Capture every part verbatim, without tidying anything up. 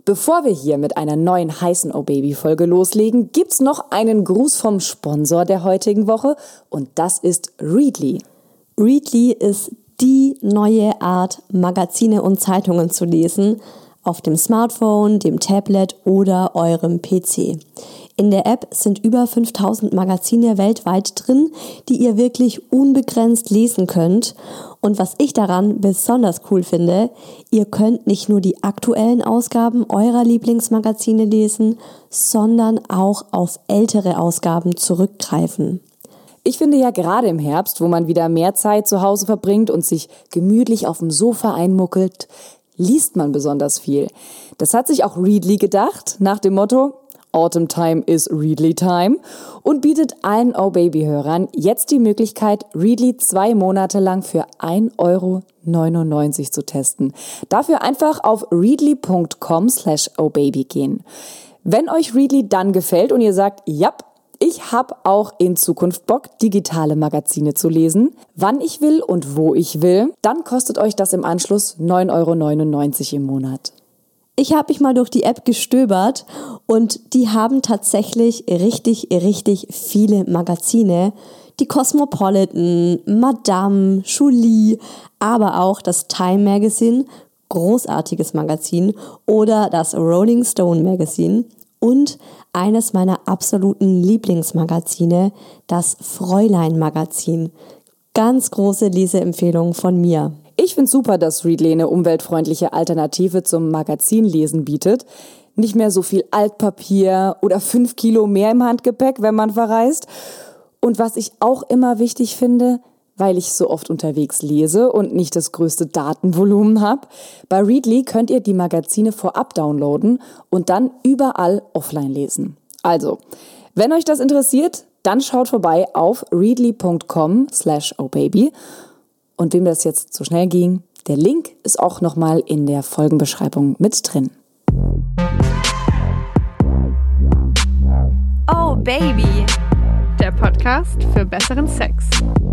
Bevor wir hier mit einer neuen heißen Oh Baby Folge loslegen, gibt's noch einen Gruß vom Sponsor der heutigen Woche und das ist Readly. Readly ist die neue Art, Magazine und Zeitungen zu lesen, auf dem Smartphone, dem Tablet oder eurem P C. In der App sind über fünftausend Magazine weltweit drin, die ihr wirklich unbegrenzt lesen könnt. Und was ich daran besonders cool finde, ihr könnt nicht nur die aktuellen Ausgaben eurer Lieblingsmagazine lesen, sondern auch auf ältere Ausgaben zurückgreifen. Ich finde ja gerade im Herbst, wo man wieder mehr Zeit zu Hause verbringt und sich gemütlich auf dem Sofa einmuckelt, liest man besonders viel. Das hat sich auch Readly gedacht, nach dem Motto Autumn Time is Readly Time und bietet allen Oh Baby-Hörern jetzt die Möglichkeit, Readly zwei Monate lang für ein Euro neunundneunzig zu testen. Dafür einfach auf readly punkt com slash oh baby gehen. Wenn euch Readly dann gefällt und ihr sagt, ja, ich habe auch in Zukunft Bock, digitale Magazine zu lesen, wann ich will und wo ich will, dann kostet euch das im Anschluss neun Euro neunundneunzig im Monat. Ich habe mich mal durch die App gestöbert und die haben tatsächlich richtig, richtig viele Magazine. Die Cosmopolitan, Madame, Julie, aber auch das Time Magazine, großartiges Magazin, oder das Rolling Stone Magazine und eines meiner absoluten Lieblingsmagazine, das Fräulein Magazin. Ganz große Leseempfehlung von mir. Ich finde super, dass Readly eine umweltfreundliche Alternative zum Magazinlesen bietet. Nicht mehr so viel Altpapier oder fünf Kilo mehr im Handgepäck, wenn man verreist. Und was ich auch immer wichtig finde, weil ich so oft unterwegs lese und nicht das größte Datenvolumen habe, bei Readly könnt ihr die Magazine vorab downloaden und dann überall offline lesen. Also, wenn euch das interessiert, dann schaut vorbei auf readly punkt com slash oh baby. Und wem das jetzt zu schnell ging, der Link ist auch nochmal in der Folgenbeschreibung mit drin. Oh Baby, der Podcast für besseren Sex.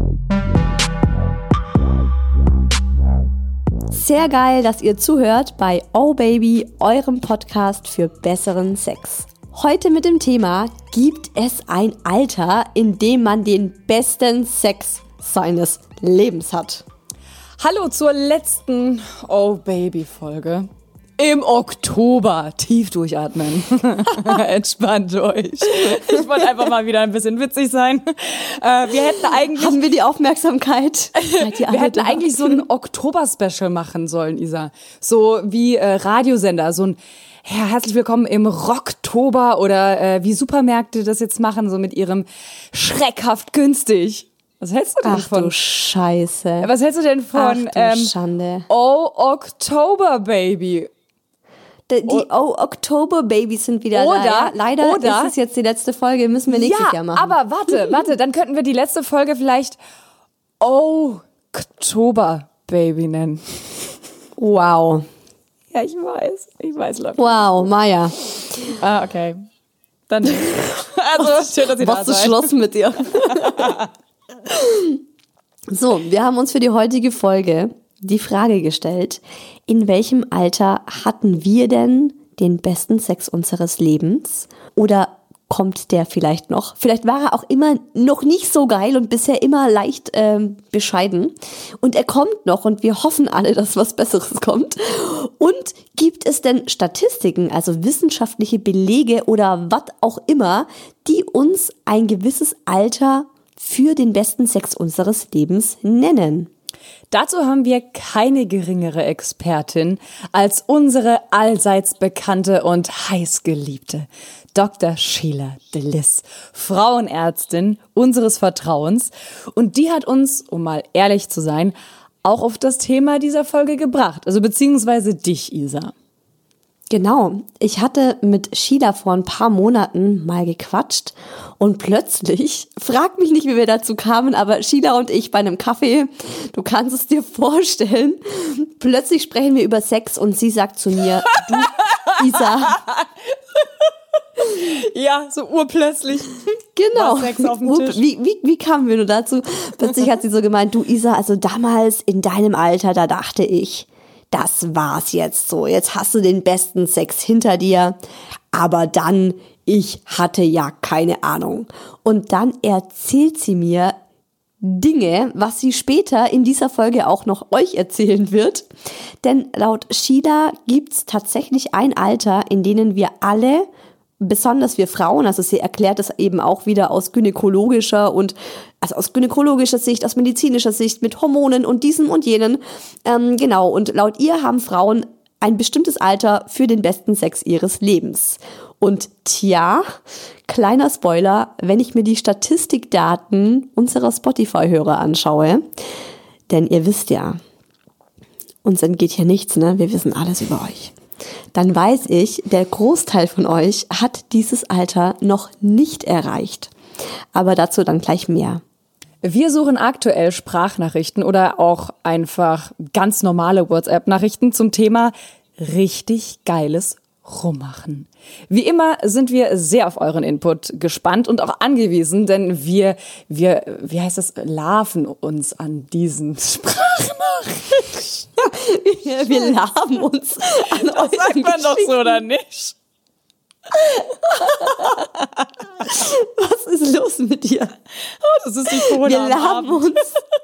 Sehr geil, dass ihr zuhört bei Oh Baby, eurem Podcast für besseren Sex. Heute mit dem Thema, gibt es ein Alter, in dem man den besten Sex seines Lebens hat? Hallo zur letzten Oh Baby Folge. Im Oktober. Tief durchatmen. Entspannt euch. Ich wollte einfach mal wieder ein bisschen witzig sein. Äh, wir hätten eigentlich... Haben wir die Aufmerksamkeit? wir hätten eigentlich so ein Oktober-Special machen sollen, Isa. So wie äh, Radiosender, so ein ja, herzlich willkommen im Rocktober oder äh, wie Supermärkte das jetzt machen, so mit ihrem schreckhaft günstig. Was hältst du denn Ach von? Ach du Scheiße. Was hältst du denn von Ach du ähm, Schande. Oh Oktober Baby? Die, die Oh Oktober Babys sind wieder oder, da. Ja? Leider oder, ist es jetzt die letzte Folge, müssen wir nächstes ja, Jahr machen. Aber warte, warte, dann könnten wir die letzte Folge vielleicht Oh Oktober Baby nennen. Wow. Ja, ich weiß, ich weiß, Leute. Wow, Maja. Ah, okay. Dann nicht. Also, schön, dass ihr da seid. Was ist Schluss mit dir? So, wir haben uns für die heutige Folge die Frage gestellt, in welchem Alter hatten wir denn den besten Sex unseres Lebens? Oder kommt der vielleicht noch? Vielleicht war er auch immer noch nicht so geil und bisher immer leicht ähm, bescheiden. Und er kommt noch und wir hoffen alle, dass was Besseres kommt. Und gibt es denn Statistiken, also wissenschaftliche Belege oder was auch immer, die uns ein gewisses Alter für den besten Sex unseres Lebens nennen? Dazu haben wir keine geringere Expertin als unsere allseits bekannte und heißgeliebte Doktor Sheila Delis, Frauenärztin unseres Vertrauens. Und die hat uns, um mal ehrlich zu sein, auch auf das Thema dieser Folge gebracht. Also beziehungsweise dich, Isa. Genau, ich hatte mit Sheila vor ein paar Monaten mal gequatscht und plötzlich, frag mich nicht, wie wir dazu kamen, aber Sheila und ich bei einem Kaffee, du kannst es dir vorstellen, plötzlich sprechen wir über Sex und sie sagt zu mir, du, Isa. Ja, so urplötzlich. Genau. Sex auf dem Tisch. Wie, wie, wie kamen wir nur dazu? Plötzlich hat sie so gemeint, du Isa, also damals in deinem Alter, da dachte ich, das war's jetzt so. Jetzt hast du den besten Sex hinter dir. Aber dann, ich hatte ja keine Ahnung. Und dann erzählt sie mir Dinge, was sie später in dieser Folge auch noch euch erzählen wird. Denn laut Sheila gibt's tatsächlich ein Alter, in denen wir alle, besonders wir Frauen, also sie erklärt das eben auch wieder aus gynäkologischer und also aus gynäkologischer Sicht, aus medizinischer Sicht, mit Hormonen und diesem und jenen. Ähm, genau, und laut ihr haben Frauen ein bestimmtes Alter für den besten Sex ihres Lebens. Und tja, kleiner Spoiler, wenn ich mir die Statistikdaten unserer Spotify-Hörer anschaue, denn ihr wisst ja, uns entgeht hier nichts, ne? Wir wissen alles über euch. Dann weiß ich, der Großteil von euch hat dieses Alter noch nicht erreicht. Aber dazu dann gleich mehr. Wir suchen aktuell Sprachnachrichten oder auch einfach ganz normale WhatsApp-Nachrichten zum Thema richtig geiles Rummachen. Wie immer sind wir sehr auf euren Input gespannt und auch angewiesen, denn wir, wir, wie heißt das, larven uns an diesen Sprachnachrichten. Ja, wir larven uns an das euren sagt man doch so, oder nicht? Was ist los mit dir? Oh, das ist die Corona. Wir laben uns.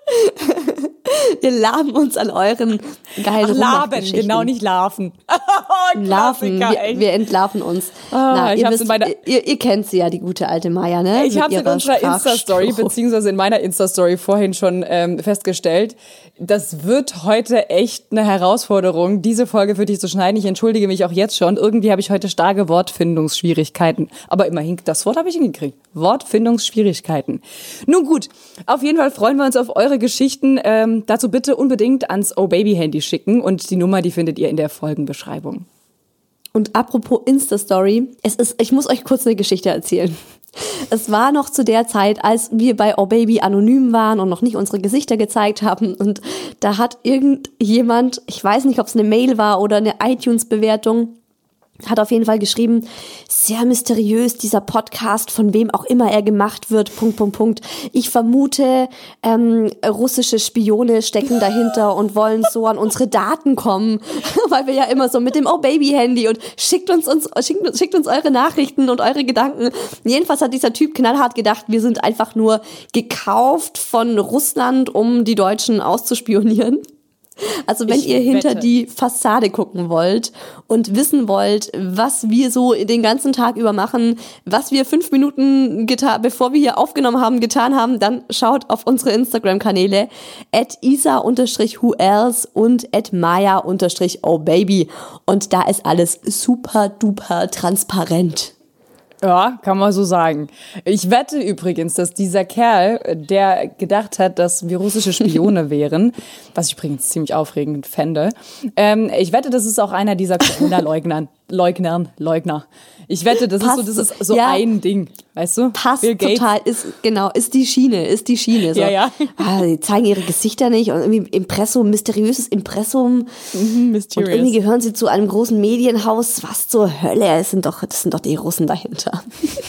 Wir laben uns an euren geilen Laben, genau, nicht larven. Oh, larven, wir, wir entlarven uns. Oh, Na, ich ihr, hab's wisst, in meiner ihr, ihr kennt sie ja, die gute alte Maya, ne? Ich habe in unserer Insta-Story, beziehungsweise in meiner Insta-Story vorhin schon ähm, festgestellt, das wird heute echt eine Herausforderung, diese Folge für dich zu schneiden. Ich entschuldige mich auch jetzt schon. Irgendwie habe ich heute starke Wortfindungsschwierigkeiten. Aber immerhin, das Wort habe ich hingekriegt. Wortfindungsschwierigkeiten. Nun gut, auf jeden Fall freuen wir uns auf eure Geschichten. Ähm, dazu bitte unbedingt ans Oh-Baby-Handy schicken. Und die Nummer, die findet ihr in der Folgenbeschreibung. Und apropos Insta-Story, es ist, ich muss euch kurz eine Geschichte erzählen. Es war noch zu der Zeit, als wir bei Oh Baby anonym waren und noch nicht unsere Gesichter gezeigt haben. Und da hat irgendjemand, ich weiß nicht, ob es eine Mail war oder eine iTunes-Bewertung, hat auf jeden Fall geschrieben, sehr mysteriös dieser Podcast, von wem auch immer er gemacht wird, Punkt, Punkt, Punkt. Ich vermute, ähm, russische Spione stecken dahinter und wollen so an unsere Daten kommen, weil wir ja immer so mit dem Oh-Baby-Handy und schickt uns, uns, schickt, schickt uns eure Nachrichten und eure Gedanken. Jedenfalls hat dieser Typ knallhart gedacht, wir sind einfach nur gekauft von Russland, um die Deutschen auszuspionieren. Also wenn ich ihr hinter wette. die Fassade gucken wollt und wissen wollt, was wir so den ganzen Tag über machen, was wir fünf Minuten getan, bevor wir hier aufgenommen haben, getan haben, dann schaut auf unsere Instagram-Kanäle at isa unterstrich who else und at maya unterstrich oh baby. Und da ist alles super duper transparent. Ja, kann man so sagen. Ich wette übrigens, dass dieser Kerl, der gedacht hat, dass wir russische Spione wären, was ich übrigens ziemlich aufregend fände, ähm, ich wette, das ist auch einer dieser Corona-Leugnern, Leugnern, Leugner. Ich wette, das Passt, ist so, das ist so ja, ein Ding, weißt du? Passt Bill Gates. total, ist, genau, ist die Schiene, ist die Schiene. So. Ja, ja. Ah, die zeigen ihre Gesichter nicht und irgendwie Impressum, mysteriöses Impressum. Mhm, mysterious. Und irgendwie gehören sie zu einem großen Medienhaus. Was zur Hölle? Es sind doch, das sind doch die Russen dahinter.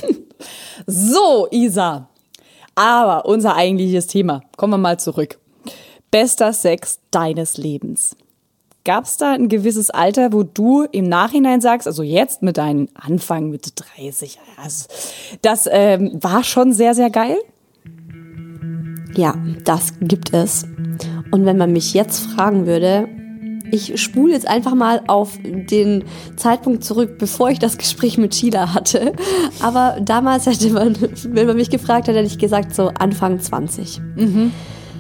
So, Isa. Aber unser eigentliches Thema. Kommen wir mal zurück. Bester Sex deines Lebens. Gab es da ein gewisses Alter, wo du im Nachhinein sagst, also jetzt mit deinen Anfang Mitte dreißig, also das ähm, war schon sehr, sehr geil? Ja, das gibt es. Und wenn man mich jetzt fragen würde, ich spule jetzt einfach mal auf den Zeitpunkt zurück, bevor ich das Gespräch mit Sheila hatte. Aber damals hätte man, wenn man mich gefragt hätte, hätte ich gesagt so Anfang zwanzig. Mhm.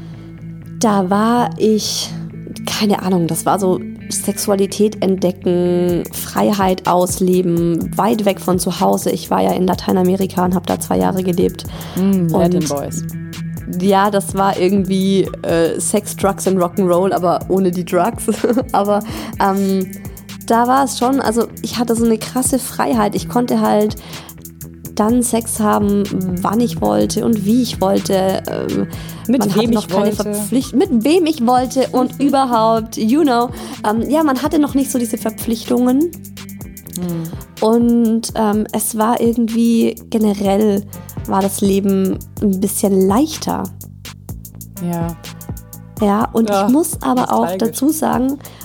Da war ich, keine Ahnung, das war so Sexualität entdecken, Freiheit ausleben, weit weg von zu Hause. Ich war ja in Lateinamerika und habe da zwei Jahre gelebt. Mm, Latin Boys. Ja, das war irgendwie äh, Sex, Drugs und Rock'n'Roll, aber ohne die Drugs. aber ähm, da war es schon, also ich hatte so eine krasse Freiheit. Ich konnte halt dann Sex haben, wann ich wollte und wie ich wollte. Ähm, mit man wem hatte noch ich keine wollte. Verpflicht- mit wem ich wollte und überhaupt, you know. Ähm, ja, man hatte noch nicht so diese Verpflichtungen. Hm. Und ähm, es war irgendwie generell war das Leben ein bisschen leichter. Ja. Ja, und Ja, ich muss aber auch nostalgisch. dazu sagen,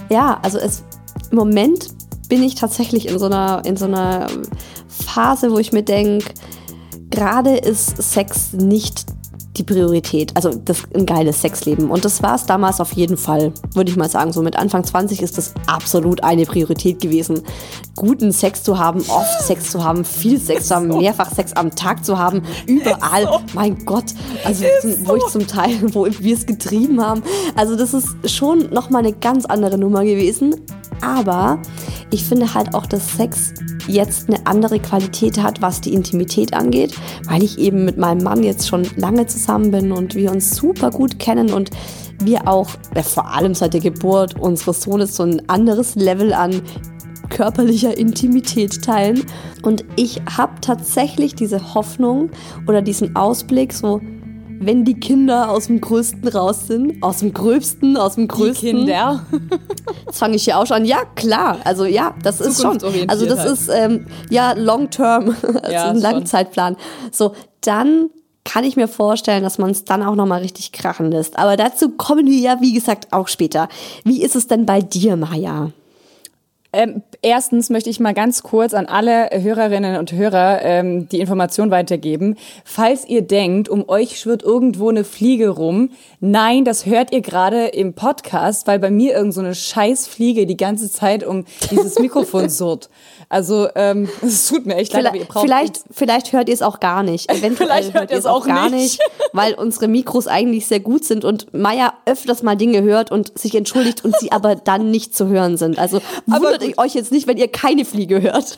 Ja, also es, im Moment bin ich tatsächlich in so einer, in so einer Phase, wo ich mir denke, gerade ist Sex nicht die Priorität, also das ein geiles Sexleben. Und das war es damals auf jeden Fall, würde ich mal sagen. So mit Anfang zwanzig ist das absolut eine Priorität gewesen. Guten Sex zu haben, oft Sex zu haben, viel Sex zu haben, mehrfach Sex am Tag zu haben, überall. So. Mein Gott, also zum, wo ich zum Teil, wo wir es getrieben haben. Also das ist schon nochmal eine ganz andere Nummer gewesen. Aber ich finde halt auch, dass Sex jetzt eine andere Qualität hat, was die Intimität angeht, weil ich eben mit meinem Mann jetzt schon lange zusammen bin und wir uns super gut kennen und wir auch, ja, vor allem seit der Geburt unseres Sohnes, so ein anderes Level an körperlicher Intimität teilen. Und ich habe tatsächlich diese Hoffnung oder diesen Ausblick, so wenn die Kinder aus dem Größten raus sind, aus dem Gröbsten, aus dem Größten. Die Kinder. Das fange ich hier auch schon an. Ja, klar. Also ja, das ist schon. Also das ist ähm, ja long term, also ja, ein Langzeitplan. So, dann kann ich mir vorstellen, dass man es dann auch nochmal richtig krachen lässt. Aber dazu kommen wir ja, wie gesagt, auch später. Wie ist es denn bei dir, Maja? Ähm, erstens möchte ich mal ganz kurz an alle Hörerinnen und Hörer ähm, die Information weitergeben. Falls ihr denkt, um euch schwirrt irgendwo eine Fliege rum, nein, das hört ihr gerade im Podcast, weil bei mir irgend so eine Scheißfliege die ganze Zeit um dieses Mikrofon surrt. Also ähm, es tut mir echt leid, aber ihr braucht... Vielleicht, vielleicht hört ihr es auch gar nicht. Eventuell vielleicht hört ihr es auch gar nicht, nicht, weil unsere Mikros eigentlich sehr gut sind und Maja öfters mal Dinge hört und sich entschuldigt und sie aber dann nicht zu hören sind. Also wundert aber euch jetzt nicht, wenn ihr keine Fliege hört.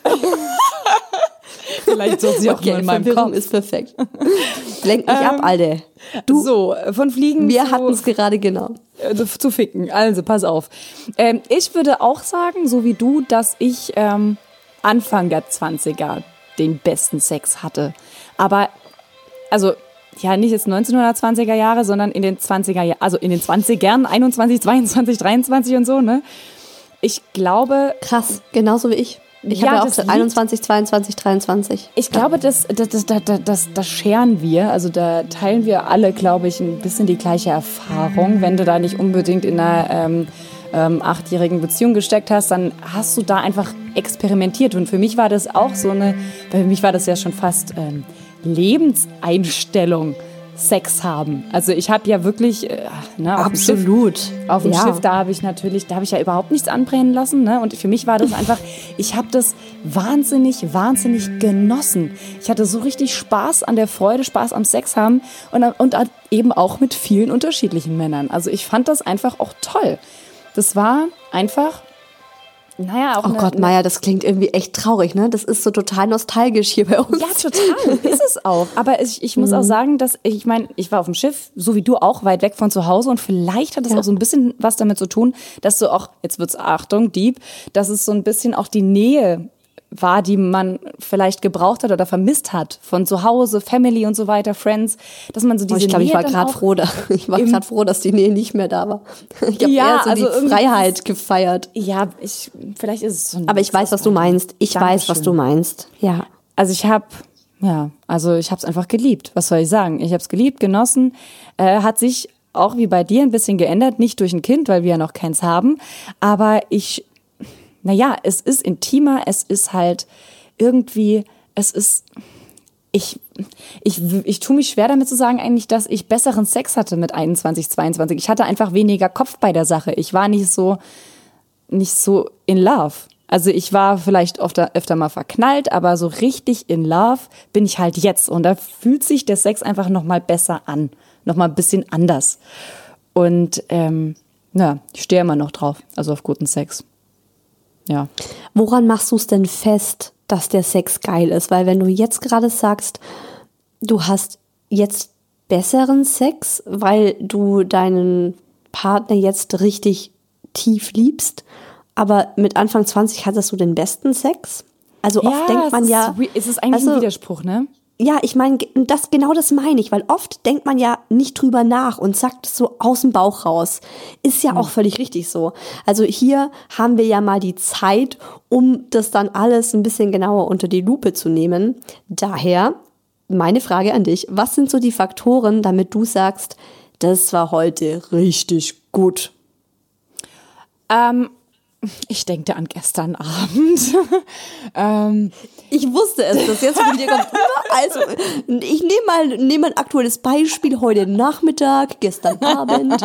Vielleicht so sie auch okay, nur in meinem Verwirrung Kopf. Ist perfekt. Lenk mich ähm, ab, Alter. Du, so, von Fliegen wir zu... hatten es gerade, genau. Äh, zu ficken, also pass auf. Ähm, ich würde auch sagen, so wie du, dass ich ähm, Anfang der zwanziger den besten Sex hatte. Aber, also... Ja, nicht jetzt neunzehnhundertzwanziger Jahre, sondern in den zwanziger Jahren, also in den zwanzigern, einundzwanzig, zweiundzwanzig, dreiundzwanzig und so, ne? Ich glaube... Krass, genauso wie ich. Ich ja, habe ja auch gesagt, einundzwanzig, zweiundzwanzig, dreiundzwanzig. Ich glaube, das, das, das, das, das, das scheren wir, also da teilen wir alle, glaube ich, ein bisschen die gleiche Erfahrung. Wenn du da nicht unbedingt in einer ähm, ähm, achtjährigen Beziehung gesteckt hast, dann hast du da einfach experimentiert. Und für mich war das auch so eine, für mich war das ja schon fast... Ähm, Lebenseinstellung, Sex haben. Also ich habe ja wirklich äh, ne, auf absolut dem Schiff, auf dem ja. Schiff, da habe ich natürlich, da habe ich ja überhaupt nichts anbrennen lassen, ne? Und für mich war das einfach, ich habe das wahnsinnig, wahnsinnig genossen. Ich hatte so richtig Spaß an der Freude, Spaß am Sex haben und, und eben auch mit vielen unterschiedlichen Männern. Also ich fand das einfach auch toll. Das war einfach Naja, auch oh eine, Gott, Maja, das klingt irgendwie echt traurig, ne? Das ist so total nostalgisch hier bei uns. Ja, total, ist es auch. Aber ich, ich muss mhm. auch sagen, dass ich, ich meine, ich war auf dem Schiff, so wie du auch, weit weg von zu Hause und vielleicht hat es ja. auch so ein bisschen was damit zu tun, dass du auch, jetzt wird's, Achtung, Dieb, dass es so ein bisschen auch die Nähe war, die man vielleicht gebraucht hat oder vermisst hat von zu Hause, Family und so weiter, Friends, dass man so diese oh, ich glaube, ich war gerade froh, da, ich war gerade froh, dass die Nähe nicht mehr da war. Ich habe ja, eher so also die Freiheit gefeiert. Ja, ich vielleicht ist es so ein Aber ich weiß, was du meinst. Ich Dankeschön. weiß, was du meinst. Ja. Also ich habe ja, also ich habe es einfach geliebt. Was soll ich sagen? Ich habe es geliebt, genossen. Äh, hat sich auch wie bei dir ein bisschen geändert, nicht durch ein Kind, weil wir ja noch keins haben, aber ich Naja, es ist intimer, es ist halt irgendwie, es ist, ich, ich, ich tue mich schwer damit zu sagen eigentlich, dass ich besseren Sex hatte mit einundzwanzig, zweiundzwanzig. Ich hatte einfach weniger Kopf bei der Sache. Ich war nicht so, nicht so in love. Also ich war vielleicht öfter, öfter mal verknallt, aber so richtig in love bin ich halt jetzt. Und da fühlt sich der Sex einfach nochmal besser an, nochmal ein bisschen anders. Und ähm, ja, ich stehe immer noch drauf, also auf guten Sex. Ja. Woran machst du es denn fest, dass der Sex geil ist? Weil wenn du jetzt gerade sagst, du hast jetzt besseren Sex, weil du deinen Partner jetzt richtig tief liebst, aber mit Anfang zwanzig hattest du den besten Sex? Also oft ja, denkt man es ja... Ist, es ist eigentlich also, ein Widerspruch, ne? Ja, ich meine, das, genau das meine ich, weil oft denkt man ja nicht drüber nach und sagt es so aus dem Bauch raus. Ist ja auch völlig richtig so. Also hier haben wir ja mal die Zeit, um das dann alles ein bisschen genauer unter die Lupe zu nehmen. Daher meine Frage an dich, was sind so die Faktoren, damit du sagst, das war heute richtig gut? Ähm, Ich denke an gestern Abend. ähm, Ich wusste es, dass jetzt von dir kommt. Also, ich nehme mal, nehm mal ein aktuelles Beispiel. Heute Nachmittag, gestern Abend.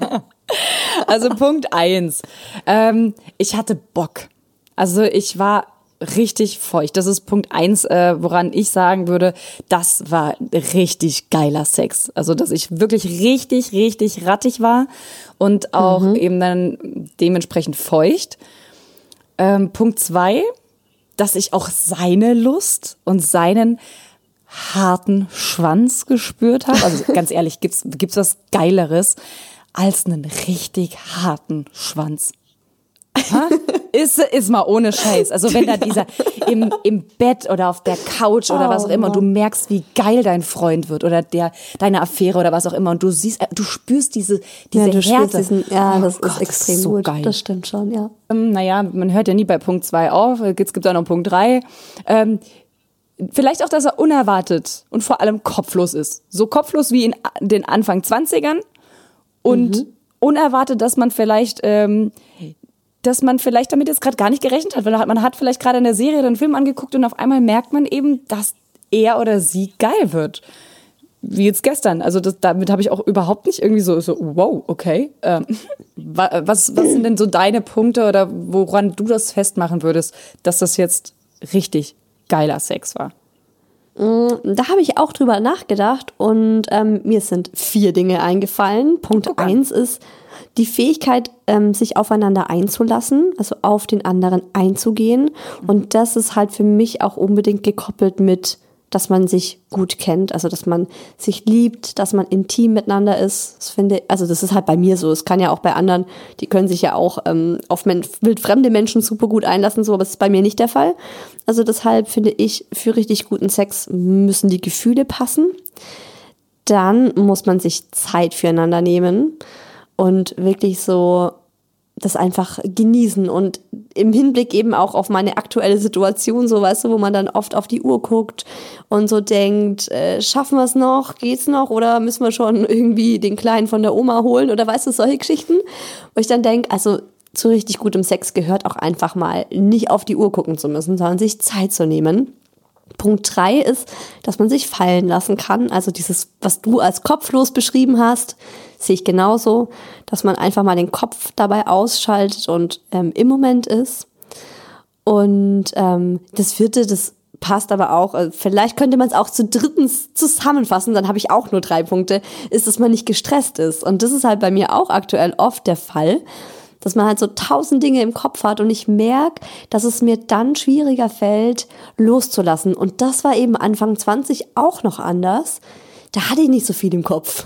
Also Punkt eins. Ähm, ich hatte Bock. Also ich war richtig feucht. Das ist Punkt eins, äh, woran ich sagen würde, das war richtig geiler Sex. Also dass ich wirklich richtig, richtig rattig war und auch mhm. eben dann dementsprechend feucht. Ähm, Punkt zwei, dass ich auch seine Lust und seinen harten Schwanz gespürt habe. Also ganz ehrlich, gibt's gibt's was Geileres als einen richtig harten Schwanz? Ha? Ist, ist mal ohne Scheiß. Also wenn da dieser im, im Bett oder auf der Couch oder oh, was auch immer und du merkst, wie geil dein Freund wird oder der deine Affäre oder was auch immer und du siehst, du spürst diese diese ja, du Härte. Diesen, ja, das oh ist Gott, extrem das ist so gut. Geil. Das stimmt schon, ja. Ähm, naja, man hört ja nie bei Punkt zwei auf. Jetzt gibt es auch noch Punkt drei. Ähm, vielleicht auch, dass er unerwartet und vor allem kopflos ist. So kopflos wie in den Anfang zwanzigern und mhm. unerwartet, dass man vielleicht ähm, dass man vielleicht damit jetzt gerade gar nicht gerechnet hat, weil man hat vielleicht gerade in der Serie einen Film angeguckt und auf einmal merkt man eben, dass er oder sie geil wird. Wie jetzt gestern. Also das, damit habe ich auch überhaupt nicht irgendwie so, so wow, okay. Ähm, was, was sind denn so deine Punkte oder woran du das festmachen würdest, dass das jetzt richtig geiler Sex war? Da habe ich auch drüber nachgedacht und ähm, mir sind vier Dinge eingefallen. Punkt okay. eins ist die Fähigkeit, ähm, sich aufeinander einzulassen, also auf den anderen einzugehen. Und das ist halt für mich auch unbedingt gekoppelt mit, dass man sich gut kennt, also dass man sich liebt, dass man intim miteinander ist. Das finde, also das ist halt bei mir so. Es kann ja auch bei anderen, die können sich ja auch ähm, auf men- wildfremde Menschen super gut einlassen, so, aber das ist bei mir nicht der Fall. Also deshalb finde ich, für richtig guten Sex müssen die Gefühle passen. Dann muss man sich Zeit füreinander nehmen und wirklich so das einfach genießen und im Hinblick eben auch auf meine aktuelle Situation, so weißt du, wo man dann oft auf die Uhr guckt und so denkt, äh, schaffen wir es noch, geht's noch oder müssen wir schon irgendwie den Kleinen von der Oma holen oder weißt du, solche Geschichten, wo ich dann denke, also zu richtig gutem Sex gehört auch einfach mal nicht auf die Uhr gucken zu müssen, sondern sich Zeit zu nehmen. Punkt drei ist, dass man sich fallen lassen kann. Also dieses, was du als kopflos beschrieben hast, sehe ich genauso, dass man einfach mal den Kopf dabei ausschaltet und ähm, im Moment ist. Und ähm, das vierte, das passt aber auch, äh, vielleicht könnte man es auch zu drittens zusammenfassen, dann habe ich auch nur drei Punkte, ist, dass man nicht gestresst ist. Und das ist halt bei mir auch aktuell oft der Fall, dass man halt so tausend Dinge im Kopf hat und ich merke, dass es mir dann schwieriger fällt, loszulassen. Und das war eben Anfang zwanzig auch noch anders. Da hatte ich nicht so viel im Kopf.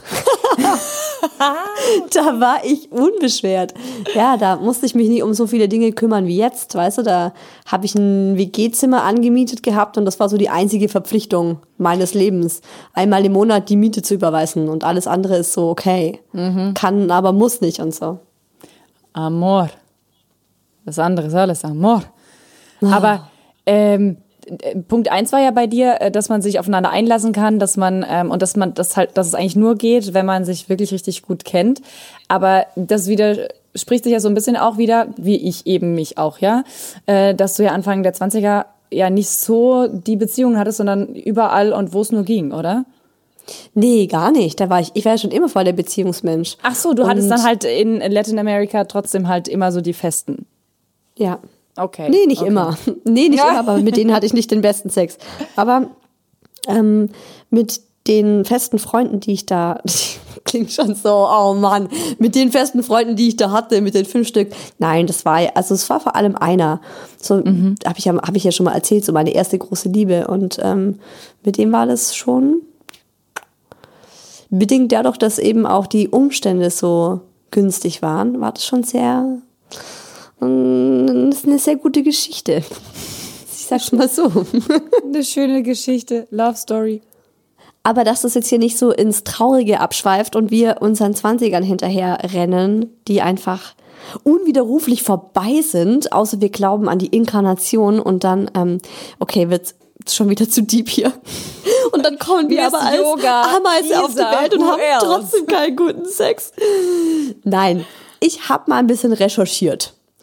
Da war ich unbeschwert. Ja, da musste ich mich nicht um so viele Dinge kümmern wie jetzt, weißt du, da habe ich ein W G-Zimmer angemietet gehabt und das war so die einzige Verpflichtung meines Lebens, einmal im Monat die Miete zu überweisen und alles andere ist so okay, mhm. kann, aber muss nicht und so. Amor. Das andere ist alles Amor. Oh. Aber ähm, Punkt eins war ja bei dir, dass man sich aufeinander einlassen kann, dass man ähm, und dass man das halt, dass es eigentlich nur geht, wenn man sich wirklich richtig gut kennt. Aber das widerspricht sich ja so ein bisschen auch wieder, wie ich eben mich auch, ja, äh, dass du ja Anfang der zwanziger ja nicht so die Beziehungen hattest, sondern überall und wo es nur ging, oder? Nee, gar nicht. Da war ich, ich war ja schon immer voll der Beziehungsmensch. Ach so, du und hattest dann halt in Latin America trotzdem halt immer so die Festen. Ja. Okay. Nee, nicht okay. immer. Nee, nicht ja. immer, aber mit denen hatte ich nicht den besten Sex. Aber ähm, mit den festen Freunden, die ich da, klingt schon so, oh Mann, mit den festen Freunden, die ich da hatte, mit den fünf Stück, nein, das war, also es war vor allem einer. So mhm. habe ich, ja, hab ich ja schon mal erzählt, so meine erste große Liebe. Und ähm, mit dem war das schon bedingt dadurch, dass eben auch die Umstände so günstig waren, war das schon sehr, das ist eine sehr gute Geschichte. Ich sag's mal so. Eine schöne Geschichte, Love Story. Aber dass das jetzt hier nicht so ins Traurige abschweift und wir unseren Zwanzigern hinterher rennen, die einfach unwiderruflich vorbei sind, außer wir glauben an die Inkarnation und dann, ähm, okay, wird's schon wieder zu deep hier. Und dann kommen wir aber als Ameise auf die Welt und haben trotzdem keinen guten Sex. Nein, ich habe mal ein bisschen recherchiert.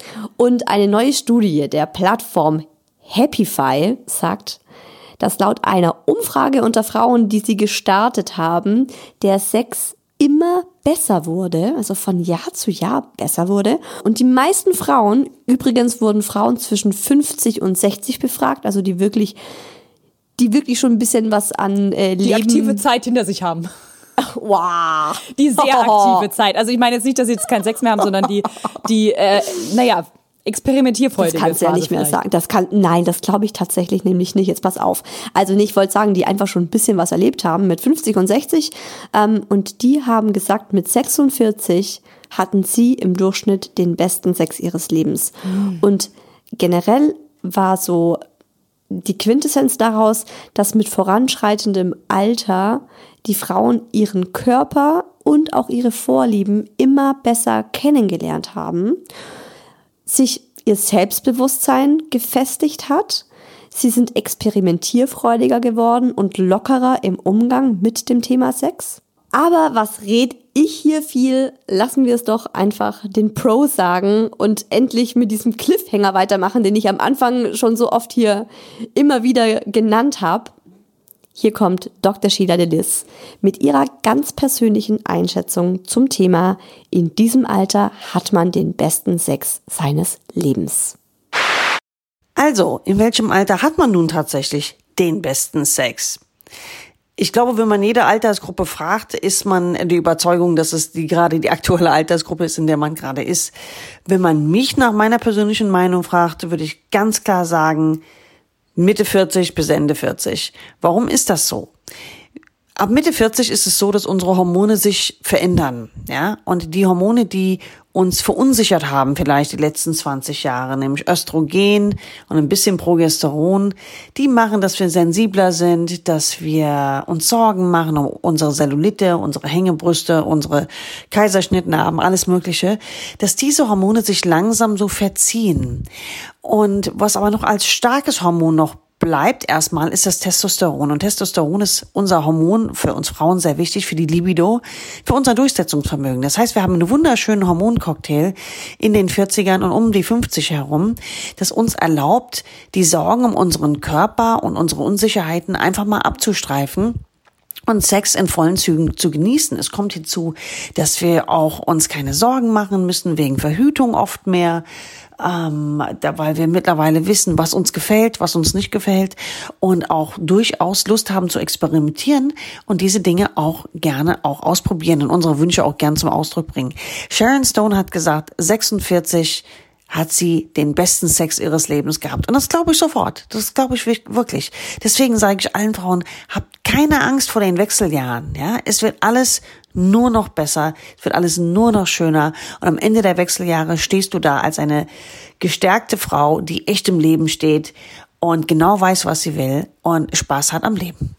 Und eine neue Studie der Plattform Happify sagt, dass laut einer Umfrage unter Frauen, die sie gestartet haben, der Sex immer besser wurde, also von Jahr zu Jahr besser wurde. Und die meisten Frauen, übrigens wurden Frauen zwischen fünfzig und sechzig befragt, also die wirklich, die wirklich schon ein bisschen was an äh, Leben... Die aktive Zeit hinter sich haben. Wow. Die sehr aktive Zeit. Also ich meine jetzt nicht, dass sie jetzt keinen Sex mehr haben, sondern die, die äh, naja, experimentierfreudige Das kannst du ja nicht mehr sagen. Das kann, nein, das glaube ich tatsächlich nämlich nicht. Jetzt pass auf. Also nicht, ich wollte sagen, die einfach schon ein bisschen was erlebt haben mit fünfzig und sechzig. Ähm, und die haben gesagt, mit sechsundvierzig hatten sie im Durchschnitt den besten Sex ihres Lebens. Mhm. Und generell war so die Quintessenz daraus, dass mit voranschreitendem Alter die Frauen ihren Körper und auch ihre Vorlieben immer besser kennengelernt haben, sich ihr Selbstbewusstsein gefestigt hat, sie sind experimentierfreudiger geworden und lockerer im Umgang mit dem Thema Sex. Aber was red ich hier viel? Lassen wir es doch einfach den Pros sagen und endlich mit diesem Cliffhanger weitermachen, den ich am Anfang schon so oft hier immer wieder genannt habe. Hier kommt Doktor Sheila Delis mit ihrer ganz persönlichen Einschätzung zum Thema: In diesem Alter hat man den besten Sex seines Lebens. Also, in welchem Alter hat man nun tatsächlich den besten Sex? Ich glaube, wenn man jede Altersgruppe fragt, ist man die Überzeugung, dass es die gerade die aktuelle Altersgruppe ist, in der man gerade ist. Wenn man mich nach meiner persönlichen Meinung fragt, würde ich ganz klar sagen, Mitte vierzig bis Ende vierzig. Warum ist das so? Ab Mitte vierzig ist es so, dass unsere Hormone sich verändern, ja? Und die Hormone, die uns verunsichert haben, vielleicht die letzten zwanzig Jahre, nämlich Östrogen und ein bisschen Progesteron, die machen, dass wir sensibler sind, dass wir uns Sorgen machen um unsere Cellulite, unsere Hängebrüste, unsere Kaiserschnittnarben, alles Mögliche, dass diese Hormone sich langsam so verziehen. Und was aber noch als starkes Hormon noch bleibt erstmal, ist das Testosteron. Und Testosteron ist unser Hormon, für uns Frauen sehr wichtig, für die Libido, für unser Durchsetzungsvermögen. Das heißt, wir haben einen wunderschönen Hormoncocktail in den vierzigern und um die fünfzig herum, das uns erlaubt, die Sorgen um unseren Körper und unsere Unsicherheiten einfach mal abzustreifen und Sex in vollen Zügen zu genießen. Es kommt hinzu, dass wir auch uns keine Sorgen machen müssen, wegen Verhütung oft mehr, ähm, da, weil wir mittlerweile wissen, was uns gefällt, was uns nicht gefällt und auch durchaus Lust haben zu experimentieren und diese Dinge auch gerne auch ausprobieren und unsere Wünsche auch gern zum Ausdruck bringen. Sharon Stone hat gesagt, sechsundvierzig hat sie den besten Sex ihres Lebens gehabt. Und das glaube ich sofort. Das glaube ich wirklich. Deswegen sage ich allen Frauen, habt keine Angst vor den Wechseljahren. Ja, es wird alles nur noch besser. Es wird alles nur noch schöner. Und am Ende der Wechseljahre stehst du da als eine gestärkte Frau, die echt im Leben steht und genau weiß, was sie will und Spaß hat am Leben.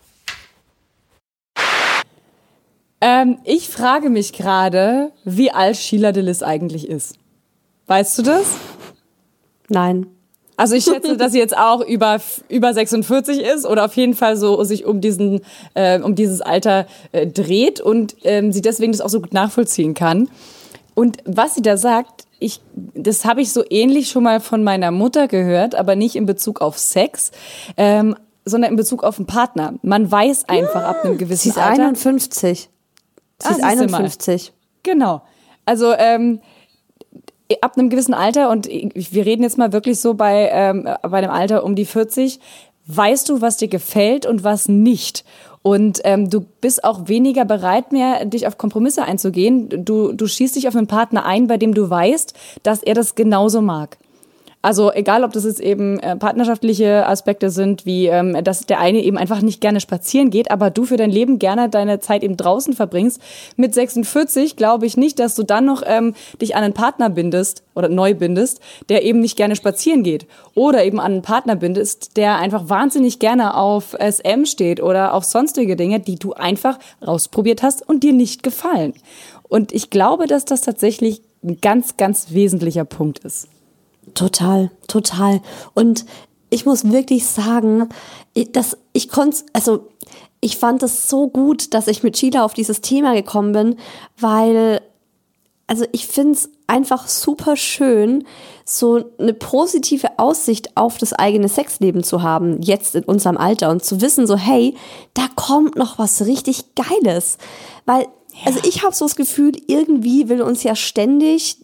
Ähm, ich frage mich gerade, wie alt Sheila Delis eigentlich ist. Weißt du das? Nein. Also ich schätze, dass sie jetzt auch über über sechsundvierzig ist oder auf jeden Fall so sich um diesen äh, um dieses Alter äh, dreht und ähm, sie deswegen das auch so gut nachvollziehen kann. Und was sie da sagt, ich das habe ich so ähnlich schon mal von meiner Mutter gehört, aber nicht in Bezug auf Sex, ähm, sondern in Bezug auf einen Partner. Man weiß einfach ab einem gewissen Sie ist Alter. einundfünfzig. Sie Ah, ist einundfünfzig. Genau. Also ähm, ab einem gewissen Alter, und wir reden jetzt mal wirklich so bei, ähm, bei einem Alter um die vierzig, weißt du, was dir gefällt und was nicht. Und ähm, du bist auch weniger bereit mehr, dich auf Kompromisse einzugehen. Du, du schießt dich auf einen Partner ein, bei dem du weißt, dass er das genauso mag. Also egal, ob das jetzt eben äh, partnerschaftliche Aspekte sind, wie ähm, dass der eine eben einfach nicht gerne spazieren geht, aber du für dein Leben gerne deine Zeit eben draußen verbringst. Mit sechsundvierzig glaube ich nicht, dass du dann noch ähm, dich an einen Partner bindest oder neu bindest, der eben nicht gerne spazieren geht. Oder eben an einen Partner bindest, der einfach wahnsinnig gerne auf S M steht oder auf sonstige Dinge, die du einfach rausprobiert hast und dir nicht gefallen. Und ich glaube, dass das tatsächlich ein ganz, ganz wesentlicher Punkt ist. Total, total. Und ich muss wirklich sagen, dass ich konnte, also ich fand es so gut, dass ich mit Sheila auf dieses Thema gekommen bin, weil also ich finde es einfach super schön, so eine positive Aussicht auf das eigene Sexleben zu haben, jetzt in unserem Alter und zu wissen so, hey, da kommt noch was richtig Geiles. Weil, also ich habe so das Gefühl, irgendwie will uns ja ständig,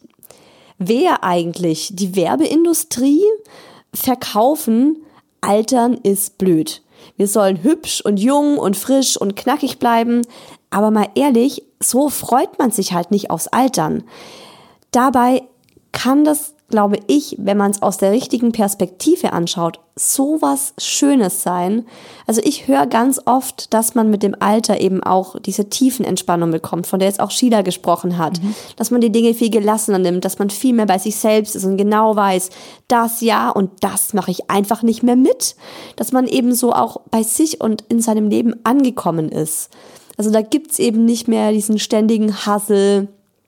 wer eigentlich, die Werbeindustrie verkaufen, Altern ist blöd. Wir sollen hübsch und jung und frisch und knackig bleiben. Aber mal ehrlich, so freut man sich halt nicht aufs Altern. Dabei kann das, glaube ich, wenn man es aus der richtigen Perspektive anschaut, sowas Schönes sein. Also ich höre ganz oft, dass man mit dem Alter eben auch diese Tiefenentspannung bekommt, von der jetzt auch Sheila gesprochen hat. Mhm. Dass man die Dinge viel gelassener nimmt, dass man viel mehr bei sich selbst ist und genau weiß, das ja und das mache ich einfach nicht mehr mit. Dass man eben so auch bei sich und in seinem Leben angekommen ist. Also da gibt's eben nicht mehr diesen ständigen Hassel.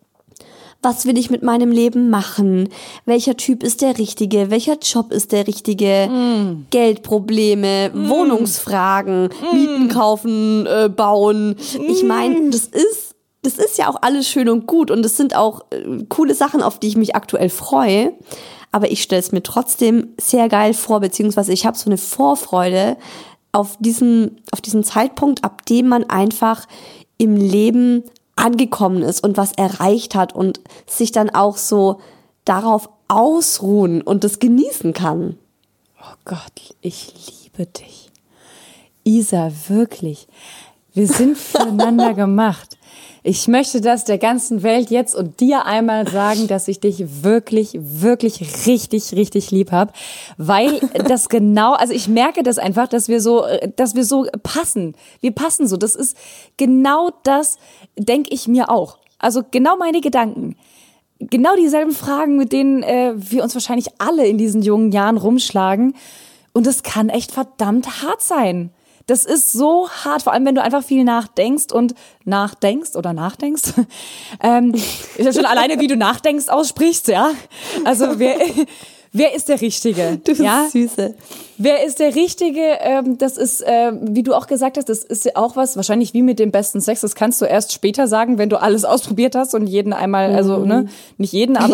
Was will ich mit meinem Leben machen? Welcher Typ ist der Richtige? Welcher Job ist der Richtige? Mm. Geldprobleme, mm. Wohnungsfragen, mm. Mieten kaufen, äh, bauen. Mm. Ich meine, das ist, das ist ja auch alles schön und gut und das sind auch äh, coole Sachen, auf die ich mich aktuell freue. Aber ich stelle es mir trotzdem sehr geil vor, beziehungsweise ich habe so eine Vorfreude auf diesen, auf diesen Zeitpunkt, ab dem man einfach im Leben angekommen ist und was erreicht hat und sich dann auch so darauf ausruhen und das genießen kann. Oh Gott, ich liebe dich. Isa, wirklich. Wir sind füreinander gemacht. Ich möchte das der ganzen Welt jetzt und dir einmal sagen, dass ich dich wirklich, wirklich richtig, richtig lieb habe, weil das genau, also ich merke das einfach, dass wir so, dass wir so passen. Wir passen so. Das ist genau das, denke ich mir auch. Also genau meine Gedanken. Genau dieselben Fragen, mit denen äh, wir uns wahrscheinlich alle in diesen jungen Jahren rumschlagen. Und das kann echt verdammt hart sein. Das ist so hart, vor allem wenn du einfach viel nachdenkst und nachdenkst oder nachdenkst. Ähm, ist ja schon alleine, wie du nachdenkst, aussprichst, ja. Also wer, wer ist der Richtige? Du bist ja? Süße. Wer ist der Richtige? Ähm, das ist, äh, wie du auch gesagt hast, das ist ja auch was, wahrscheinlich wie mit dem besten Sex, das kannst du erst später sagen, wenn du alles ausprobiert hast und jeden einmal, also ne, nicht jeden, aber,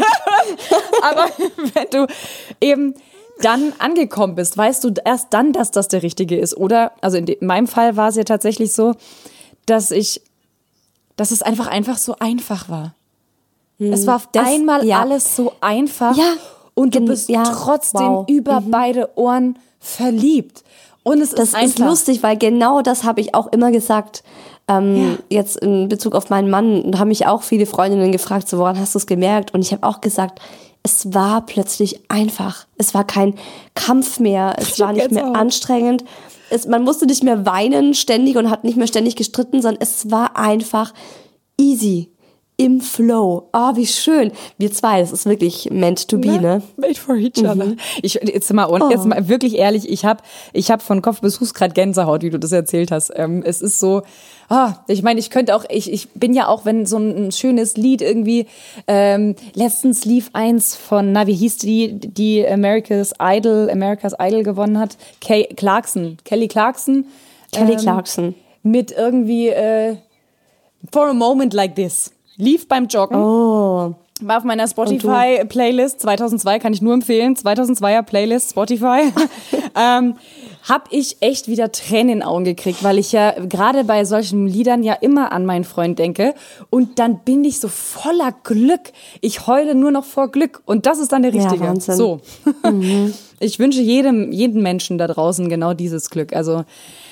aber wenn du eben dann angekommen bist, weißt du erst dann, dass das der Richtige ist. Oder, also in, de- in meinem Fall war es ja tatsächlich so, dass ich, dass es einfach einfach so einfach war. Hm. Es war das, einmal ja. alles so einfach ja. und du bist ja. trotzdem wow. über mhm. beide Ohren verliebt. Und es das ist einfach. Das ist lustig, weil genau das habe ich auch immer gesagt. Ähm, ja. Jetzt in Bezug auf meinen Mann haben mich auch viele Freundinnen gefragt, so woran hast du es gemerkt? Und ich habe auch gesagt, es war plötzlich einfach. Es war kein Kampf mehr. Es war nicht mehr anstrengend. Es, man musste nicht mehr weinen ständig und hat nicht mehr ständig gestritten, sondern es war einfach easy. Im Flow. Oh, wie schön. Wir zwei, das ist wirklich meant to be, ne? Made for each other. Mhm. Ich, jetzt mal, oh. jetzt mal wirklich ehrlich, ich habe ich hab von Kopf bis Fuß gerade Gänsehaut, wie du das erzählt hast. Ähm, es ist so, ah, ich meine, ich könnte auch, ich, ich bin ja auch, wenn so ein, ein schönes Lied irgendwie, ähm, letztens lief eins von, na, wie hieß die, die America's Idol, America's Idol gewonnen hat? Kay Clarkson, Kelly Clarkson. Kelly ähm, Clarkson. Mit irgendwie, äh, For a Moment Like This. Lief beim Joggen. Oh. War auf meiner Spotify-Playlist. zweitausendzwei kann ich nur empfehlen. zweitausendzweier Playlist Spotify. ähm, hab ich echt wieder Tränen in den Augen gekriegt, weil ich ja gerade bei solchen Liedern ja immer an meinen Freund denke. Und dann bin ich so voller Glück. Ich heule nur noch vor Glück. Und das ist dann der Richtige. Ja, Wahnsinn. So. Mhm. Ich wünsche jedem, jedem Menschen da draußen genau dieses Glück. Also,